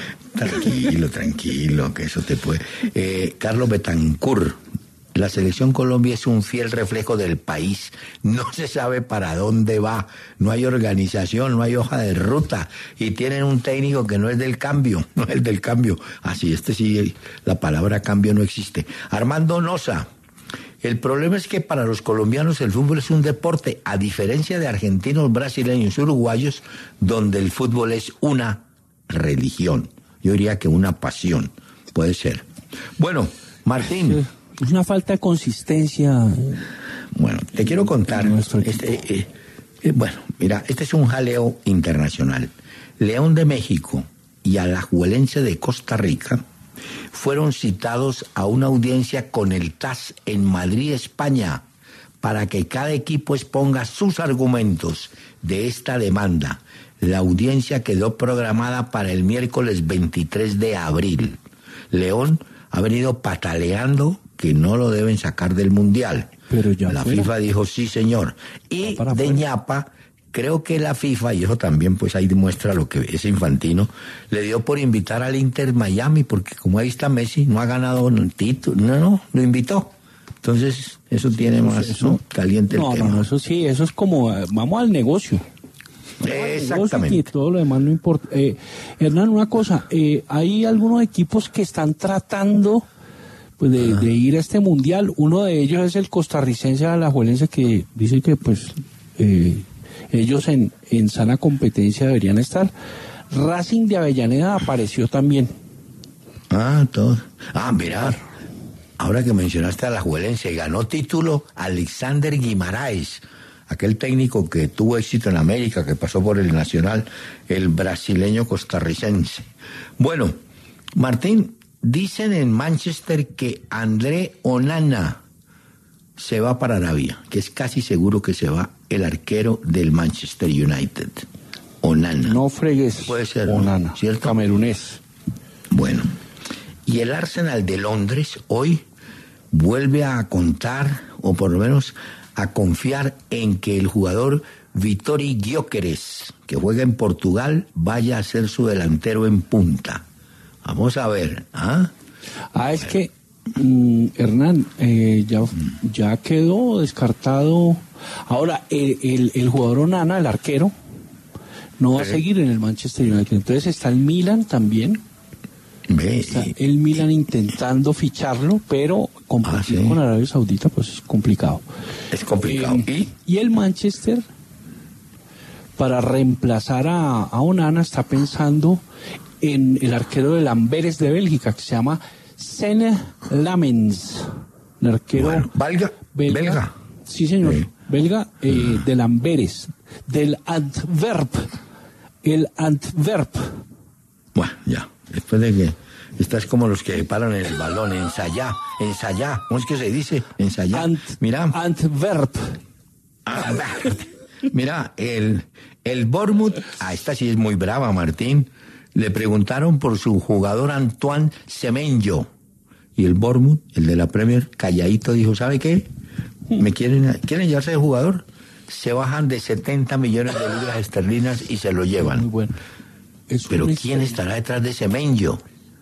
Tranquilo, que eso te puede. Carlos Betancur, la selección Colombia es un fiel reflejo del país. No se sabe para dónde va, no hay organización, no hay hoja de ruta. Y tienen un técnico que no es del cambio, no es el del cambio. Así, sí, la palabra cambio no existe. Armando Noza. El problema es que para los colombianos el fútbol es un deporte, a diferencia de argentinos, brasileños, uruguayos, donde el fútbol es una religión. Yo diría que una pasión, puede ser. Bueno, Martín. Es una falta de consistencia. Bueno, te quiero contar. Nuestro Bueno, mira, este es un jaleo internacional. León de México y Alajuelense de Costa Rica fueron citados a una audiencia con el TAS en Madrid, España, para que cada equipo exponga sus argumentos de esta demanda. La audiencia quedó programada para el miércoles 23 de abril. León ha venido pataleando que no lo deben sacar del Mundial. Pero ya la fuera. FIFA dijo sí, señor. Y para de afuera. ñapa, creo que la FIFA, y eso también pues ahí demuestra lo que es Infantino, le dio por invitar al Inter Miami, porque como ahí está Messi, no ha ganado un título, no, lo invitó. Entonces, eso tiene más eso- caliente el tema. No, eso sí, eso es como, vamos al negocio. Exactamente. Y todo lo demás no importa. Hernán, una cosa, hay algunos equipos que están tratando pues de ir a este mundial. Uno de ellos es el costarricense Alajuelense, que dice que pues ellos en sana competencia deberían estar. Racing de Avellaneda apareció también. Todo. Mira, ahora que mencionaste a Alajuelense, ganó título Alexander Guimaraes, aquel técnico que tuvo éxito en América, que pasó por el Nacional, el brasileño costarricense. Bueno, Martín, dicen en Manchester que André Onana se va para Arabia, que es casi seguro que se va el arquero del Manchester United. Onana. No fregues. Puede ser, ¿no? Onana, ¿Cierto? camerunés. Bueno, Y el Arsenal de Londres hoy vuelve a contar, o por lo menos a confiar en que el jugador Vitóri Gyökeres, que juega en Portugal, vaya a ser su delantero en punta. Vamos a ver, es que, Hernán, ya quedó descartado. Ahora, el jugador Onana, el arquero, no va a seguir en el Manchester United. Entonces está el Milan también. Está el Milan intentando ficharlo, pero competir con Arabia Saudita pues es complicado. Es complicado. Y el Manchester, para reemplazar a Onana, está pensando en el arquero de Amberes de Bélgica, que se llama Senne Lamens. El arquero belga. Sí, señor. Sí. Belga, del Amberes, del Antwerp. El Antwerp. Bueno, ya. Después de que estás como los que paran el balón, ensayá. ¿Cómo es que se dice? Ensayá. Mira. Antwerp. Mira, el Bournemouth, esta sí es muy brava, Martín. Le preguntaron por su jugador Antoine Semenyo. Y el Bournemouth, el de la Premier, calladito, dijo, ¿sabe qué? ¿Quieren llevarse de jugador? Se bajan de 70 millones de libras esterlinas y se lo llevan. Muy bueno. Pero ¿quién estará detrás de Semenyo?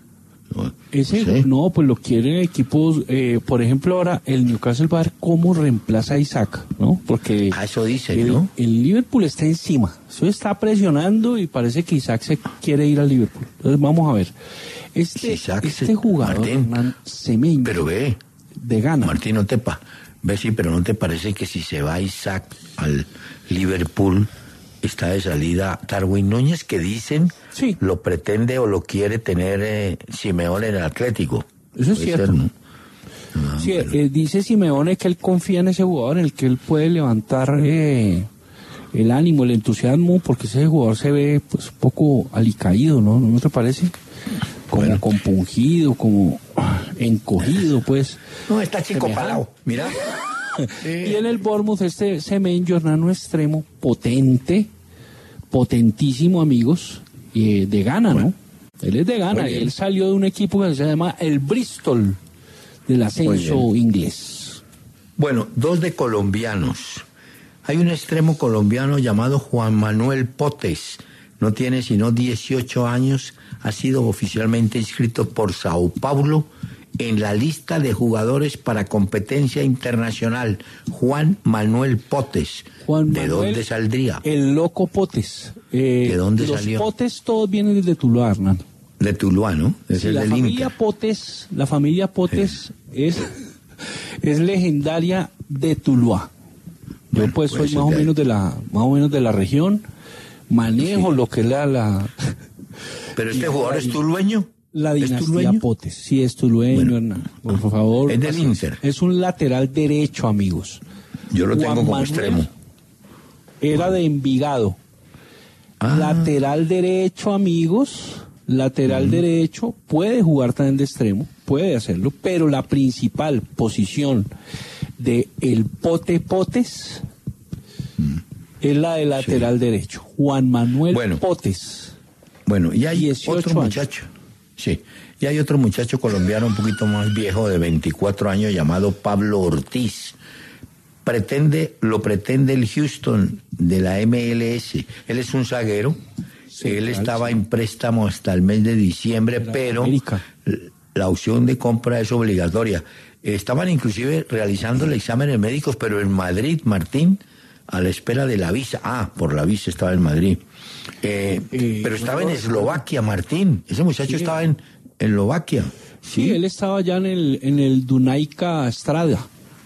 No, pues lo quieren equipos, por ejemplo, ahora el Newcastle va a ver cómo reemplaza a Isaac, ¿no? Porque eso dicen, ¿no? El Liverpool está encima, eso está presionando y parece que Isaac se quiere ir al Liverpool. Entonces vamos a ver. Este jugador, Martín, Semenyo, pero ve, de Ghana. Martín, pero ¿no te parece que si se va Isaac al Liverpool, está de salida Darwin Núñez, que dicen lo pretende o lo quiere tener Simeone en el Atlético? Eso es cierto. ¿No? Dice Simeone que él confía en ese jugador, en el que él puede levantar el ánimo, el entusiasmo, porque ese jugador se ve pues un poco alicaído, ¿no? ¿No te parece? Como compungido, como encogido, pues. No, está chico palao, mira. Y en el Bournemouth, Semenyo, Hernán, extremo, potentísimo, amigos, de Ghana, ¿no? Él es de Ghana, él salió de un equipo que se llama el Bristol, del ascenso inglés. Bueno, dos de colombianos. Hay un extremo colombiano llamado Juan Manuel Potes, no tiene sino 18 años, ha sido oficialmente inscrito por Sao Paulo en la lista de jugadores para competencia internacional. Juan Manuel Potes. ¿De dónde saldría? El loco Potes. ¿De dónde salió? Los Potes todos vienen desde Tuluá, Hernán. De Tuluá, ¿no? Es el del Inter. La familia Potes es legendaria de Tuluá. Yo pues soy más o menos de la región, manejo lo que es la Pero este jugador es tulueño. La dinastía Potes, sí, es tulueño, Hernán. Por favor. Es del Inter. Es un lateral derecho, amigos. Yo lo tengo como extremo. Era de Envigado. Lateral derecho, amigos. Lateral derecho. Puede jugar también de extremo. Puede hacerlo. Pero la principal posición de el Potes es la de lateral derecho. Juan Manuel Potes. Bueno, y hay otro muchacho. Sí, y hay otro muchacho colombiano un poquito más viejo, de 24 años, llamado Pablo Ortiz. Lo pretende el Houston de la MLS. Él es un zaguero. Él estaba en préstamo hasta el mes de diciembre, pero la opción de compra es obligatoria. Estaban inclusive realizando el examen de médicos, pero en Madrid, Martín, a la espera de la visa. Por la visa estaba en Madrid. Pero estaba en Eslovaquia, Martín. Ese muchacho estaba en Eslovaquia. Sí, él estaba ya en el Dunajka Strada.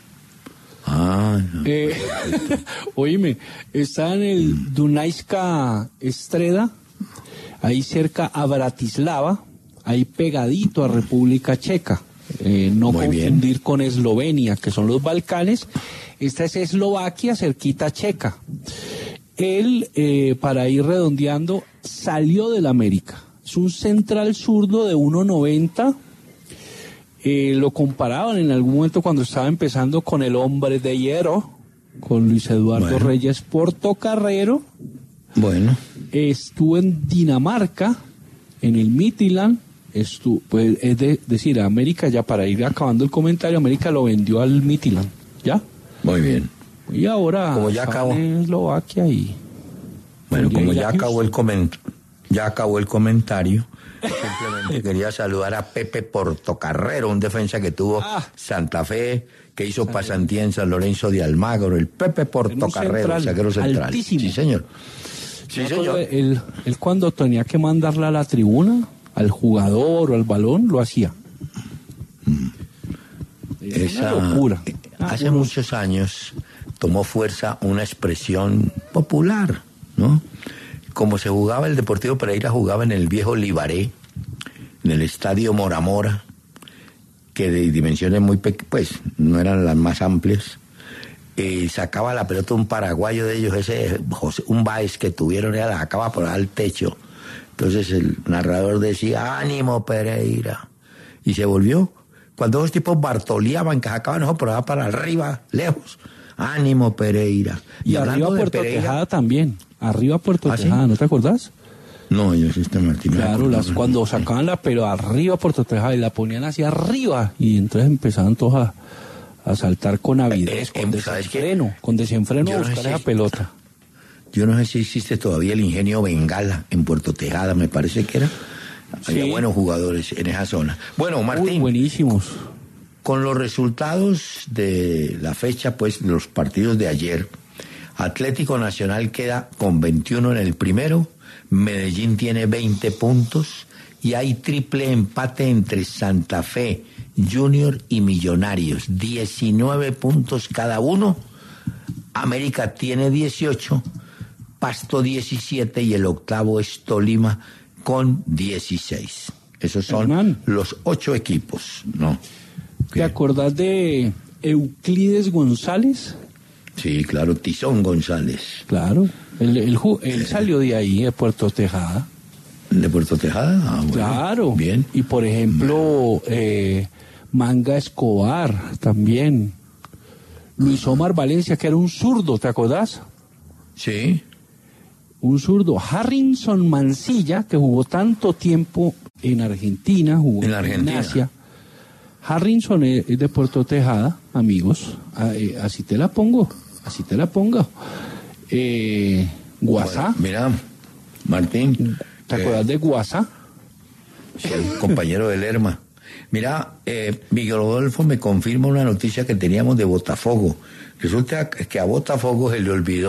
Oíme, está en el Dunajka Strada, ahí cerca a Bratislava, ahí pegadito a República Checa. No muy confundir bien con Eslovenia, que son los Balcanes. Esta es Eslovaquia, cerquita a Checa. Él, para ir redondeando, salió del América. Es un central zurdo de 1.90. Lo comparaban en algún momento cuando estaba empezando con el hombre de hierro, con Luis Eduardo Reyes Portocarrero. Bueno. Estuvo en Dinamarca, en el Midtjylland, pues, es decir, América, ya para ir acabando el comentario, América lo vendió al Midtjylland, ¿ya? Muy bien. Y ahora Como ya acabó. Eslovaquia y... Bueno, como ya Houston. acabó el comentario, simplemente quería saludar a Pepe Portocarrero, un defensa que tuvo Santa Fe, que hizo pasantía en San Lorenzo de Almagro, el Pepe Portocarrero, zaguero central. Altísimo. Sí, señor. Sí, Me señor. acuerdo, él cuando tenía que mandarla a la tribuna, al jugador o al balón, lo hacía. Esa, Una locura. Hace muchos años tomó fuerza una expresión popular, ¿no? Como se jugaba el Deportivo Pereira, jugaba en el viejo Libaré, en el estadio Mora Mora, que de dimensiones muy pequeñas, pues no eran las más amplias. Sacaba la pelota un paraguayo de ellos, un Baez que tuvieron, la sacaba por al techo. Entonces el narrador decía, ánimo Pereira. Y se volvió. Cuando los tipos bartoleaban, que sacaban ojo por allá para arriba, lejos. Ánimo Pereira. Y arriba Puerto Tejada también. Arriba Puerto Tejada, ¿sí? ¿no te acordás? No, yo sí estoy Martín. Claro, cuando sacaban pero arriba Puerto Tejada y la ponían hacia arriba. Y entonces empezaban todos a saltar con avidez, con desenfreno a buscar esa pelota. Yo no sé si existe todavía el Ingenio Bengala en Puerto Tejada, me parece que era. Había buenos jugadores en esa zona. Bueno, Martín. Buenísimos. Con los resultados de la fecha, pues, los partidos de ayer, Atlético Nacional queda con 21 en el primero, Medellín tiene 20 puntos y hay triple empate entre Santa Fe, Junior y Millonarios, 19 puntos cada uno. América tiene 18, Pasto 17 y el octavo es Tolima con 16. Esos son Hernán, los 8 equipos, ¿no? ¿Te acordás de Euclides González? Sí, claro, Tizón González. Claro, él salió de ahí, de Puerto Tejada. ¿De Puerto Tejada? Ah, bueno. Claro. Bien. Y por ejemplo, Manga Escobar también. Luis Omar Valencia, que era un zurdo, ¿te acordás? Sí. Un zurdo. Harrison Mancilla, que jugó tanto tiempo en Argentina, jugó En Argentina. Asia. Harrison es de Puerto Tejada, amigos. Así te la pongo. Guasá. Bueno, mira, Martín. ¿Te acuerdas de Guasá? Sí, compañero de Lerma. Mira, Miguel Rodolfo me confirma una noticia que teníamos de Botafogo. Resulta que a Botafogo se le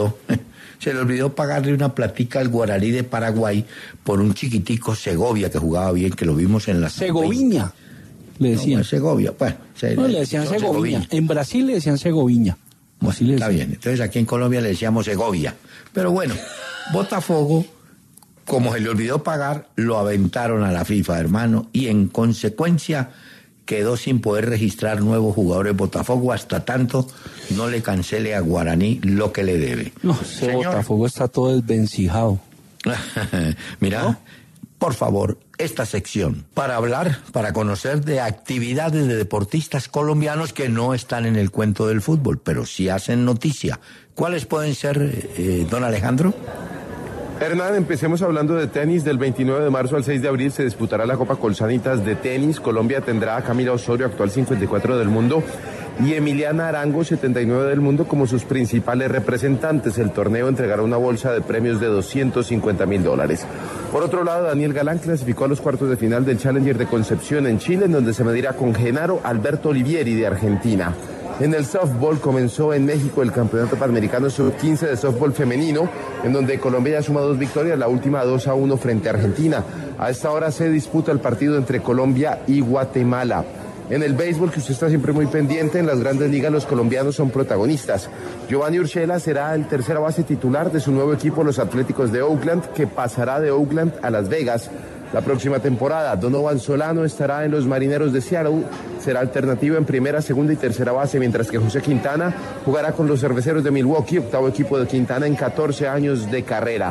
olvidó pagarle una platica al Guaraní de Paraguay por un chiquitico Segovia que jugaba bien, que lo vimos en la Segoviña, le decían. No, Segovia, bueno. No, le decían Segoviña. En Brasil le decían Segoviña. Bueno, está bien. Entonces aquí en Colombia le decíamos Segovia. Pero bueno, Botafogo, como se le olvidó pagar, lo aventaron a la FIFA, hermano, y en consecuencia quedó sin poder registrar nuevos jugadores Botafogo hasta tanto no le cancele a Guaraní lo que le debe. No, ese Botafogo está todo desvencijado. Mira, ¿no? Por favor, esta sección para hablar, para conocer de actividades de deportistas colombianos que no están en el cuento del fútbol, pero sí hacen noticia. ¿Cuáles pueden ser, don Alejandro? Hernán, empecemos hablando de tenis. Del 29 de marzo al 6 de abril se disputará la Copa Colsanitas de tenis. Colombia tendrá a Camila Osorio, actual 54 del mundo, y Emiliana Arango, 79 del mundo, como sus principales representantes. El torneo entregará una bolsa de premios de $250,000. Por otro lado, Daniel Galán clasificó a los cuartos de final del Challenger de Concepción en Chile, en donde se medirá con Genaro Alberto Olivieri de Argentina. En el softball comenzó en México el Campeonato Panamericano Sub-15 de softball femenino, en donde Colombia ya suma 2 victorias, la última 2-1 frente a Argentina. A esta hora se disputa el partido entre Colombia y Guatemala. En el béisbol, que usted está siempre muy pendiente, en las grandes ligas los colombianos son protagonistas. Giovanni Urshela será el tercera base titular de su nuevo equipo, los Atléticos de Oakland, que pasará de Oakland a Las Vegas la próxima temporada. Donovan Solano estará en los Marineros de Seattle, será alternativo en primera, segunda y tercera base, mientras que José Quintana jugará con los Cerveceros de Milwaukee, octavo equipo de Quintana en 14 años de carrera.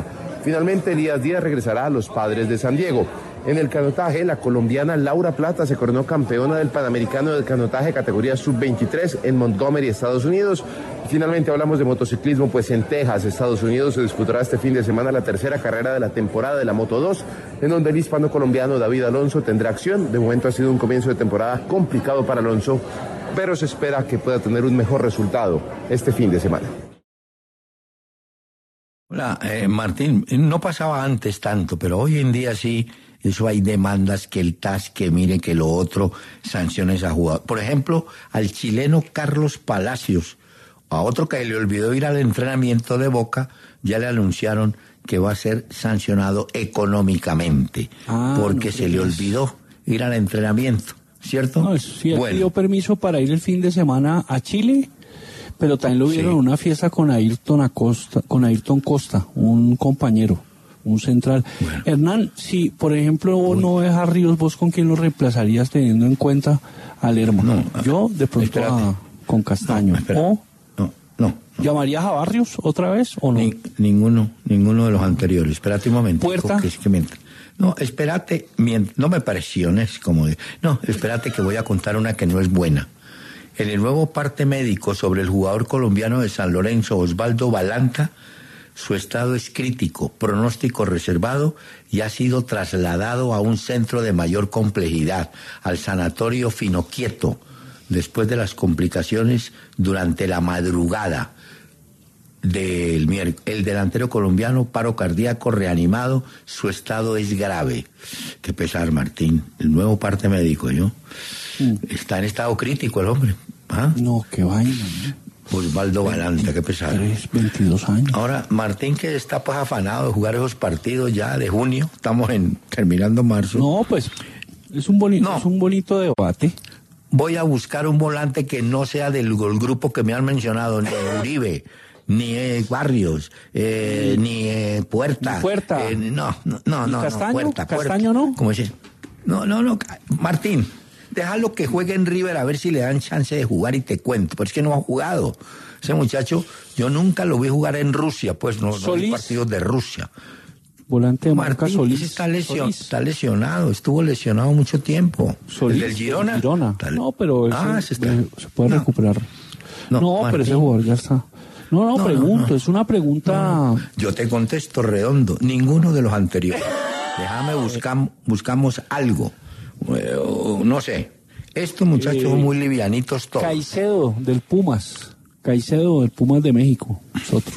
Finalmente, Elías Díaz regresará a los Padres de San Diego. En el canotaje, la colombiana Laura Plata se coronó campeona del Panamericano del canotaje categoría sub-23 en Montgomery, Estados Unidos. Finalmente hablamos de motociclismo, pues en Texas, Estados Unidos, se disputará este fin de semana la tercera carrera de la temporada de la Moto 2, en donde el hispano colombiano David Alonso tendrá acción. De momento ha sido un comienzo de temporada complicado para Alonso, pero se espera que pueda tener un mejor resultado este fin de semana. Hola, Martín, no pasaba antes tanto, pero hoy en día sí, eso hay demandas, que el TAS, que mire, que lo otro, sanciones a jugadores. Por ejemplo, al chileno Carlos Palacios, a otro que le olvidó ir al entrenamiento de Boca, ya le anunciaron que va a ser sancionado económicamente, porque se le olvidó ir al entrenamiento, ¿cierto? No, sí, él pidió permiso para ir el fin de semana a Chile, pero también lo vieron en una fiesta con Ayrton Costa, un compañero, un central. Bueno. Hernán, si por ejemplo vos no ves a Ríos, ¿vos con quién lo reemplazarías teniendo en cuenta a Lerma? Yo de pronto con Castaño. No. ¿Llamarías a Barrios otra vez o no? Ninguno de los anteriores. Espérate un momento. ¿Puerta? No, espérate, no me presiones, espérate que voy a contar una que no es buena. En el nuevo parte médico sobre el jugador colombiano de San Lorenzo, Osvaldo Balanta, su estado es crítico, pronóstico reservado, y ha sido trasladado a un centro de mayor complejidad, al sanatorio Finoquieto, después de las complicaciones durante la madrugada del miércoles. El delantero colombiano, paro cardíaco, reanimado, su estado es grave. Qué pesar, Martín, el nuevo parte médico, está en estado crítico el hombre. No, qué vaina, ¿no? Osvaldo Balanta, qué pesar. 22 años. Ahora, Martín, que está pues afanado de jugar esos partidos ya de junio, estamos terminando marzo. No, pues, es un bonito debate. Voy a buscar un volante que no sea del grupo que me han mencionado, ni Uribe, ni Barrios, ni Puerta. No. ¿Castaño? Puerta. ¿No? ¿Cómo dice? No, Martín, déjalo que juegue en River a ver si le dan chance de jugar y te cuento, pero es que no ha jugado. Ese muchacho, yo nunca lo vi jugar en Rusia, pues no vi partidos de Rusia. Volante de marca Martín, Solís. Está lesionado, estuvo lesionado mucho tiempo. Solís, ¿el del Girona? No, pero se puede recuperar. No, Martín, pero ese jugador ya está. No, es una pregunta. Yo te contesto redondo, ninguno de los anteriores. Déjame buscamos algo. No sé. Estos muchachos son muy livianitos todos. Caicedo del Pumas de México, es otro.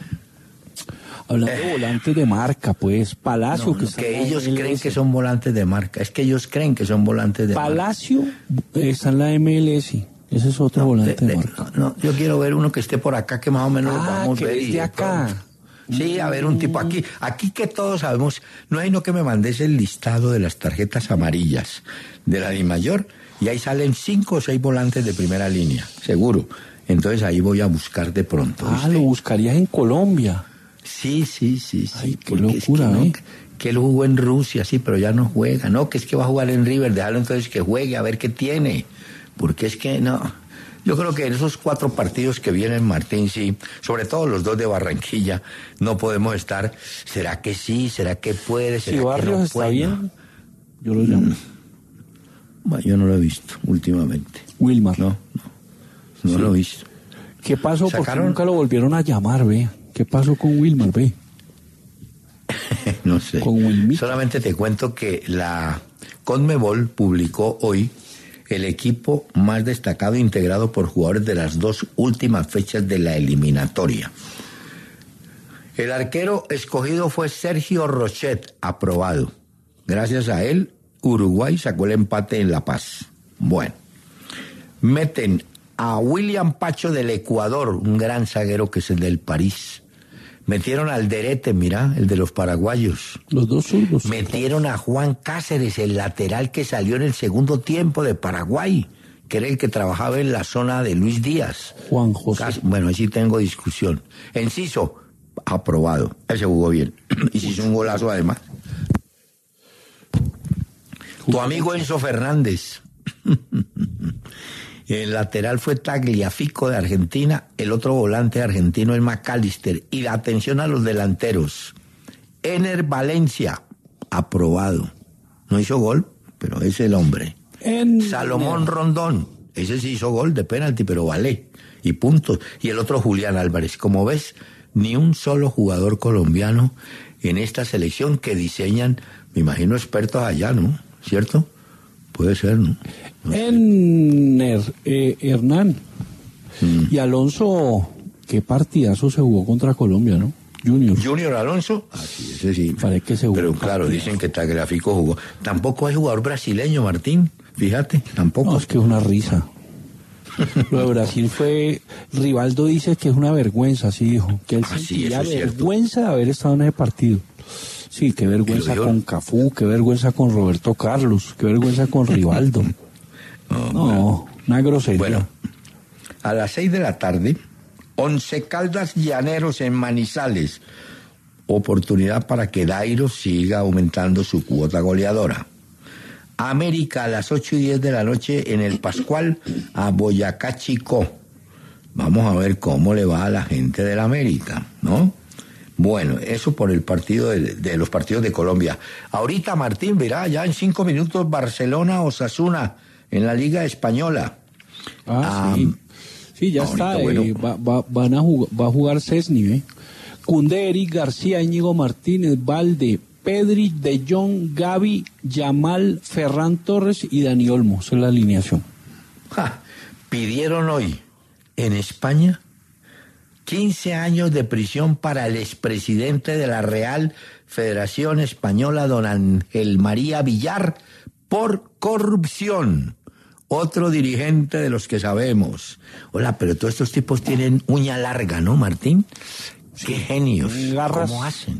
Hablando de volantes de marca, pues, Palacio. Que ellos creen que son volantes de marca. Es que ellos creen que son volantes de Palacio marca. Palacio está en la MLS. Ese es otro volante de marca. No, yo quiero ver uno que esté por acá, que más o menos lo vamos a ver. De acá. Sí, a ver, un tipo aquí que todos sabemos, no hay no que me mandes el listado de las tarjetas amarillas de la DIMAYOR, y ahí salen 5 o 6 volantes de primera línea, seguro. Entonces ahí voy a buscar de pronto. Lo buscarías en Colombia. Sí. Ay, qué locura, que él jugó en Rusia, sí, pero ya no juega. No, que es que va a jugar en River, déjalo entonces que juegue, a ver qué tiene. Porque es que no. Yo creo que en esos 4 partidos que vienen, Martín, sí, sobre todo los 2 de Barranquilla, no podemos estar. ¿Será que sí? ¿Será que puede? ¿Será si Barrios que no está puede? bien, yo lo llamo. Bueno, yo no lo he visto últimamente. Wilmar. No lo he visto. ¿Qué pasó? Porque nunca lo volvieron a llamar, ve. ¿Qué pasó con Wilmar, ve? No sé. Con Wilmar. Solamente te cuento que la Conmebol publicó hoy el equipo más destacado integrado por jugadores de las 2 últimas fechas de la eliminatoria. El arquero escogido fue Sergio Rochet, aprobado. Gracias a él, Uruguay sacó el empate en La Paz. Bueno, meten a William Pacho del Ecuador, un gran zaguero que es el del París. Metieron al Derete, mira, el de los paraguayos. Los 2 zurdos. Metieron a Juan Cáceres, el lateral que salió en el segundo tiempo de Paraguay, que era el que trabajaba en la zona de Luis Díaz. Juan José. Bueno, ahí sí tengo discusión. Enciso, aprobado. Ese jugó bien. Y se hizo un golazo además. Tu amigo Enzo Fernández. El lateral fue Tagliafico de Argentina, el otro volante argentino es McAllister. Y la atención a los delanteros. Ener Valencia, aprobado. No hizo gol, pero es el hombre. Salomón Rondón, ese sí hizo gol de penalti, pero vale. Y puntos. Y el otro Julián Álvarez. Como ves, ni un solo jugador colombiano en esta selección que diseñan, me imagino, expertos allá, ¿no? ¿Cierto? Puede ser, ¿no? Hernán. Y Alonso, qué partidazo se jugó contra Colombia, ¿no? Junior Alonso, sí, ese sí. Parece que se jugó. Pero claro, dicen que Tagliafico jugó. Tampoco hay jugador brasileño, Martín. Fíjate, tampoco. No, es que es una risa. Lo de Brasil fue... Rivaldo dice que es una vergüenza, así dijo. Que él sentía vergüenza de haber estado en ese partido. Sí, qué vergüenza con Cafú, qué vergüenza con Roberto Carlos, qué vergüenza con Rivaldo. No, una grosería. Bueno, a las 6 de la tarde, 11 Caldas Llaneros en Manizales. Oportunidad para que Dairo siga aumentando su cuota goleadora. América a las 8:10 de la noche en el Pascual a Boyacá Chicó. Vamos a ver cómo le va a la gente del América, ¿no? Bueno, eso por el partido de los partidos de Colombia. Ahorita, Martín, verá, ya en 5 minutos Barcelona-Osasuna en la Liga Española. Sí. Sí, ya está. Bueno. Va a jugar Cesni, ¿eh? Koundé, Eric García, Íñigo Martínez, Valde, Pedri, De Jong, Gavi, Yamal, Ferran Torres y Dani Olmo. Esa es la alineación. Pidieron hoy en España 15 años de prisión para el expresidente de la Real Federación Española, don Ángel María Villar, por corrupción. Otro dirigente de los que sabemos. Hola, pero todos estos tipos tienen uña larga, ¿no, Martín? Qué genios. Garras. ¿Cómo hacen?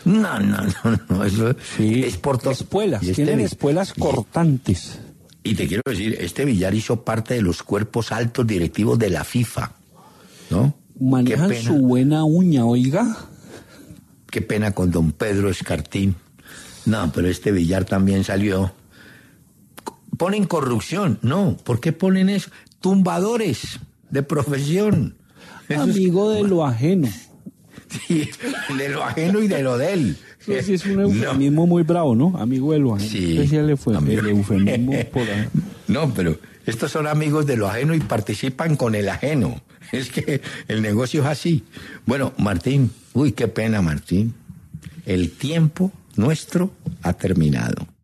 No, eso sí, es por todo. Espuelas, tienen espuelas cortantes. Y te quiero decir, este Villar hizo parte de los cuerpos altos directivos de la FIFA, ¿no? Manejan su buena uña, oiga. Qué pena con don Pedro Escartín. No, pero este Villar también salió. Ponen corrupción, no, ¿por qué ponen eso? Tumbadores de profesión. Amigo de lo ajeno. Sí, de lo ajeno y de lo de él. Eso sí es un eufemismo muy bravo, ¿no? Amigo de lo ajeno. Sí. Ese le fue el eufemismo por ahí. No, pero estos son amigos de lo ajeno y participan con el ajeno. Es que el negocio es así. Bueno, Martín, uy, qué pena, Martín. El tiempo nuestro ha terminado.